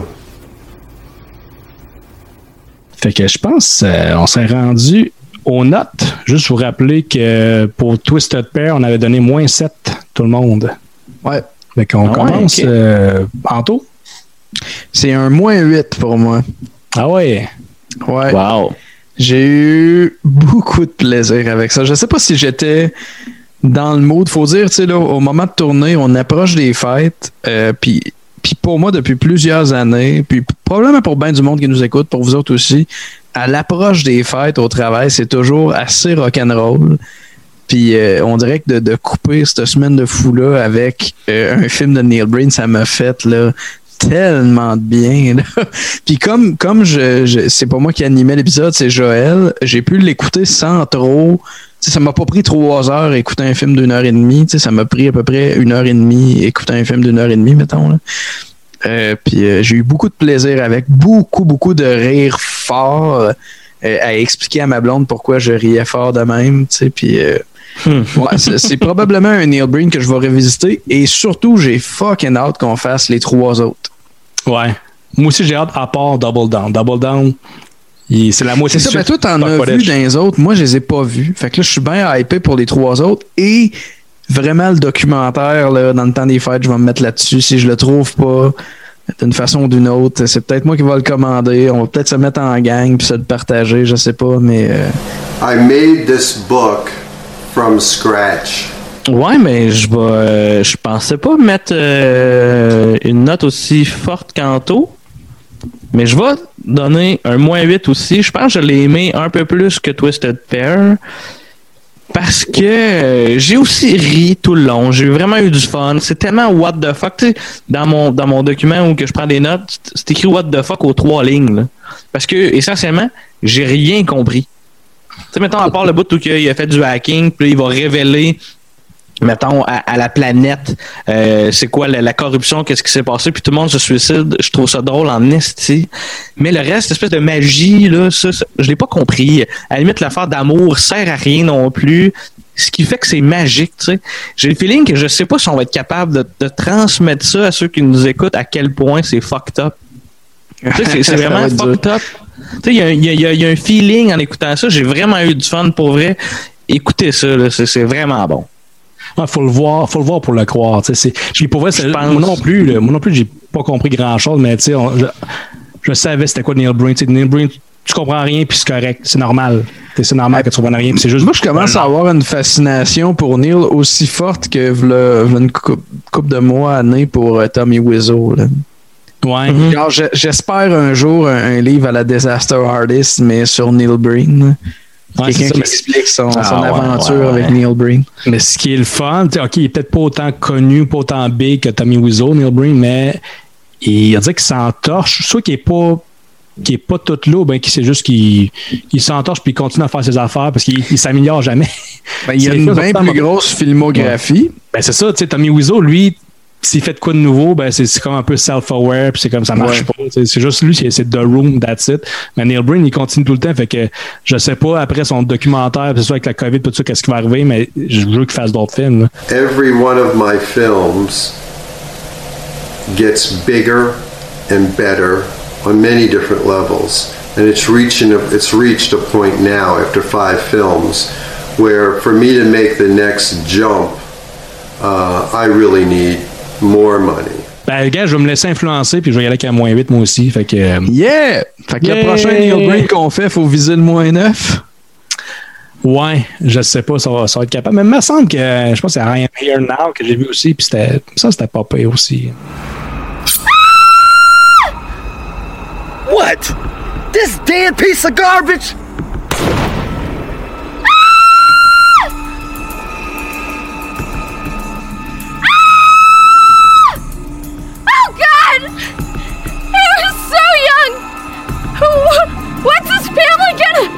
Fait que je pense on s'est rendu aux notes. Juste vous rappeler que pour Twisted Pair, on avait donné -7 tout le monde. Ouais. Fait qu'on commence Anto. C'est un -8 pour moi. Ah ouais? Ouais. Wow. J'ai eu beaucoup de plaisir avec ça. Je sais pas si j'étais dans le mood. Faut dire, tu sais, là, au moment de tourner, on approche des fêtes, puis pour moi, depuis plusieurs années, puis probablement pour bien du monde qui nous écoute, pour vous autres aussi, à l'approche des fêtes au travail, c'est toujours assez rock'n'roll. Puis on dirait que de couper cette semaine de fou-là avec un film de Neil Breen, ça m'a fait là, tellement de bien. Là. Puis comme c'est pas moi qui animais l'épisode, c'est Joël, j'ai pu l'écouter sans trop... T'sais, ça m'a pas pris 3 heures écouter un film d'1h30. Ça m'a pris à peu près 1h30 écouter un film d'1h30, mettons. Là. Puis j'ai eu beaucoup de plaisir avec beaucoup de rire fort à expliquer à ma blonde pourquoi je riais fort de même. Puis ouais, c'est probablement un Neil Breen que je vais revisiter. Et surtout, j'ai fucking hâte qu'on fasse les 3 autres. Ouais. Moi aussi, j'ai hâte à part Double Down. Double Down, c'est la moitié. C'est ça, mais toi, t'en as vu dans les autres. Moi, je les ai pas vus. Fait que là, je suis bien hypé pour les 3 autres. Et vraiment, le documentaire, là, dans le temps des fêtes, je vais me mettre là-dessus. Si je le trouve pas d'une façon ou d'une autre, c'est peut-être moi qui vais le commander. On va peut-être se mettre en gang puis se le partager, je sais pas, mais... I made this book from scratch. Ouais, mais je pensais pas mettre une note aussi forte qu'Anto. Mais je vais donner un -8 aussi. Je pense que je l'ai aimé un peu plus que Twisted Pair. Parce que j'ai aussi ri tout le long. J'ai vraiment eu du fun. C'est tellement what the fuck. Tu sais, dans mon document où que je prends des notes, c'est écrit what the fuck aux 3 lignes. Là. Parce que, essentiellement, j'ai rien compris. Tu sais, mettons, à part le bout où il a fait du hacking, puis il va révéler mettons, à la planète, c'est quoi la corruption, qu'est-ce qui s'est passé, puis tout le monde se suicide. Je trouve ça drôle en esti. Mais le reste, espèce de magie, là, ça je l'ai pas compris. À la limite, l'affaire d'amour sert à rien non plus. Ce qui fait que c'est magique, tu sais. J'ai le feeling que je sais pas si on va être capable de transmettre ça à ceux qui nous écoutent, à quel point c'est fucked up. Tu sais, c'est vraiment fucked up. Tu sais, il y a un feeling en écoutant ça. J'ai vraiment eu du fun pour vrai. Écoutez ça, là, c'est vraiment bon. Faut le voir pour le croire. Pour vrai, moi non plus, j'ai pas compris grand-chose, mais tu sais, je savais c'était quoi Neil Breen. Neil Breen, tu comprends rien, puis c'est correct. C'est normal. C'est normal que tu comprennes rien. C'est juste. Moi, je commence à avoir une fascination pour Neil aussi forte que v'là une couple de mois, années pour Tommy Wiseau. Là. Ouais. Genre, j'espère un jour un livre à la Disaster Artist, mais sur Neil Breen. Ouais, quelqu'un qui explique son aventure avec Neil Breen. Mais ce qui est le fun, OK, il est peut-être pas autant connu, pas autant big que Tommy Wiseau, Neil Breen, mais il a dit qu'il s'entorche. Soit qu'il est pas tout là, ben qu'il c'est juste qu'il s'entorche puis il continue à faire ses affaires parce qu'il s'améliore jamais. Ben, il y a une bien plus grosse filmographie. Ouais. Ben c'est ça, tu sais, Tommy Wiseau, lui, s'il fait de quoi de nouveau, ben c'est comme un peu self-aware, puis c'est comme ça marche pas. C'est juste lui, c'est The Room, that's it. Mais Neil Breen, il continue tout le temps, fait que je sais pas, après son documentaire, c'est sûr avec la COVID, tout ça, qu'est-ce qui va arriver, mais je veux qu'il fasse d'autres films. Là. Every one of my films gets bigger and better on many different levels. And it's reached a point now, after 5 films, where for me to make the next jump, I really need more money. Ben, gars, je vais me laisser influencer puis je vais y aller avec un -8 moi aussi. Fait que. Yeah! Fait que le prochain Neil Breen qu'on fait, faut viser le -9. Ouais, je sais pas, ça va être capable. Mais il me semble que, je pense que c'est I Am Here Now que j'ai vu aussi, puis c'était pas pire aussi. What? This damn piece of garbage? What's his family gonna...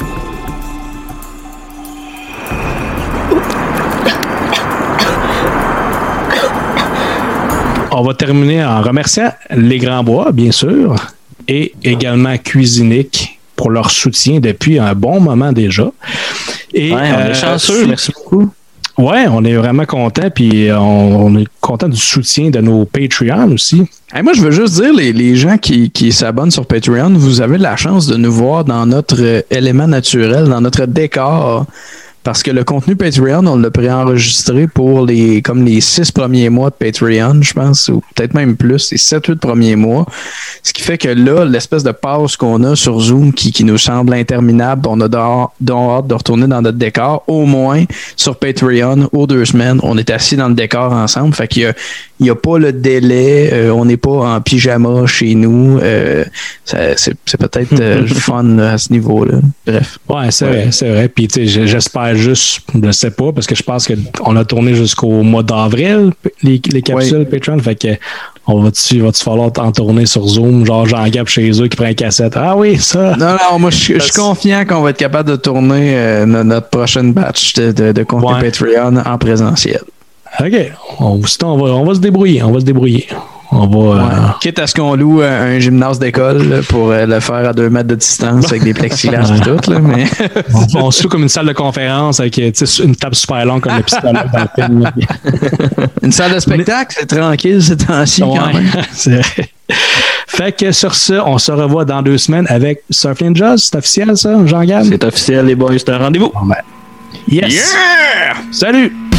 On va terminer en remerciant Les Grands Bois, bien sûr, et également Cuisinique pour leur soutien depuis un bon moment déjà. Et, on est chanceux, merci beaucoup. Ouais, on est vraiment content, puis on est content du soutien de nos Patreons aussi. Hey, moi, je veux juste dire, les gens qui s'abonnent sur Patreon, vous avez la chance de nous voir dans notre élément naturel, dans notre décor. Parce que le contenu Patreon, on l'a préenregistré pour les 6 premiers mois de Patreon, je pense, ou peut-être même plus, les 7-8 premiers mois. Ce qui fait que là, l'espèce de pause qu'on a sur Zoom qui nous semble interminable, on a hâte de retourner dans notre décor. Au moins, sur Patreon, aux 2 semaines, on est assis dans le décor ensemble. Fait qu'il y a pas le délai, on n'est pas en pyjama chez nous. C'est peut-être le fun à ce niveau-là. Bref. Ouais, c'est vrai. Puis tu sais, j'espère juste, je sais pas, parce que je pense qu'on a tourné jusqu'au mois d'avril, les capsules Patreon. Fait que va-tu falloir en tourner sur Zoom, genre Jean-Gab chez eux qui prend un cassette. Ah oui, ça! Non, moi je suis confiant qu'on va être capable de tourner notre prochaine batch de contenu Patreon en présentiel. OK. On va se débrouiller. On va. Quitte à ce qu'on loue un gymnase d'école pour le faire à 2 mètres de distance avec des plexiglas et tout. Là, mais... on se loue comme une salle de conférence avec une table super longue comme le psychologue dans le film. Une salle de spectacle, c'est tranquille ces temps-ci quand même. C'est vrai. Fait que sur ce, on se revoit dans 2 semaines avec Surfing Jazz. C'est officiel ça, Jean-Gab? C'est officiel les boys, c'est un rendez-vous. Yes! Yeah! Salut!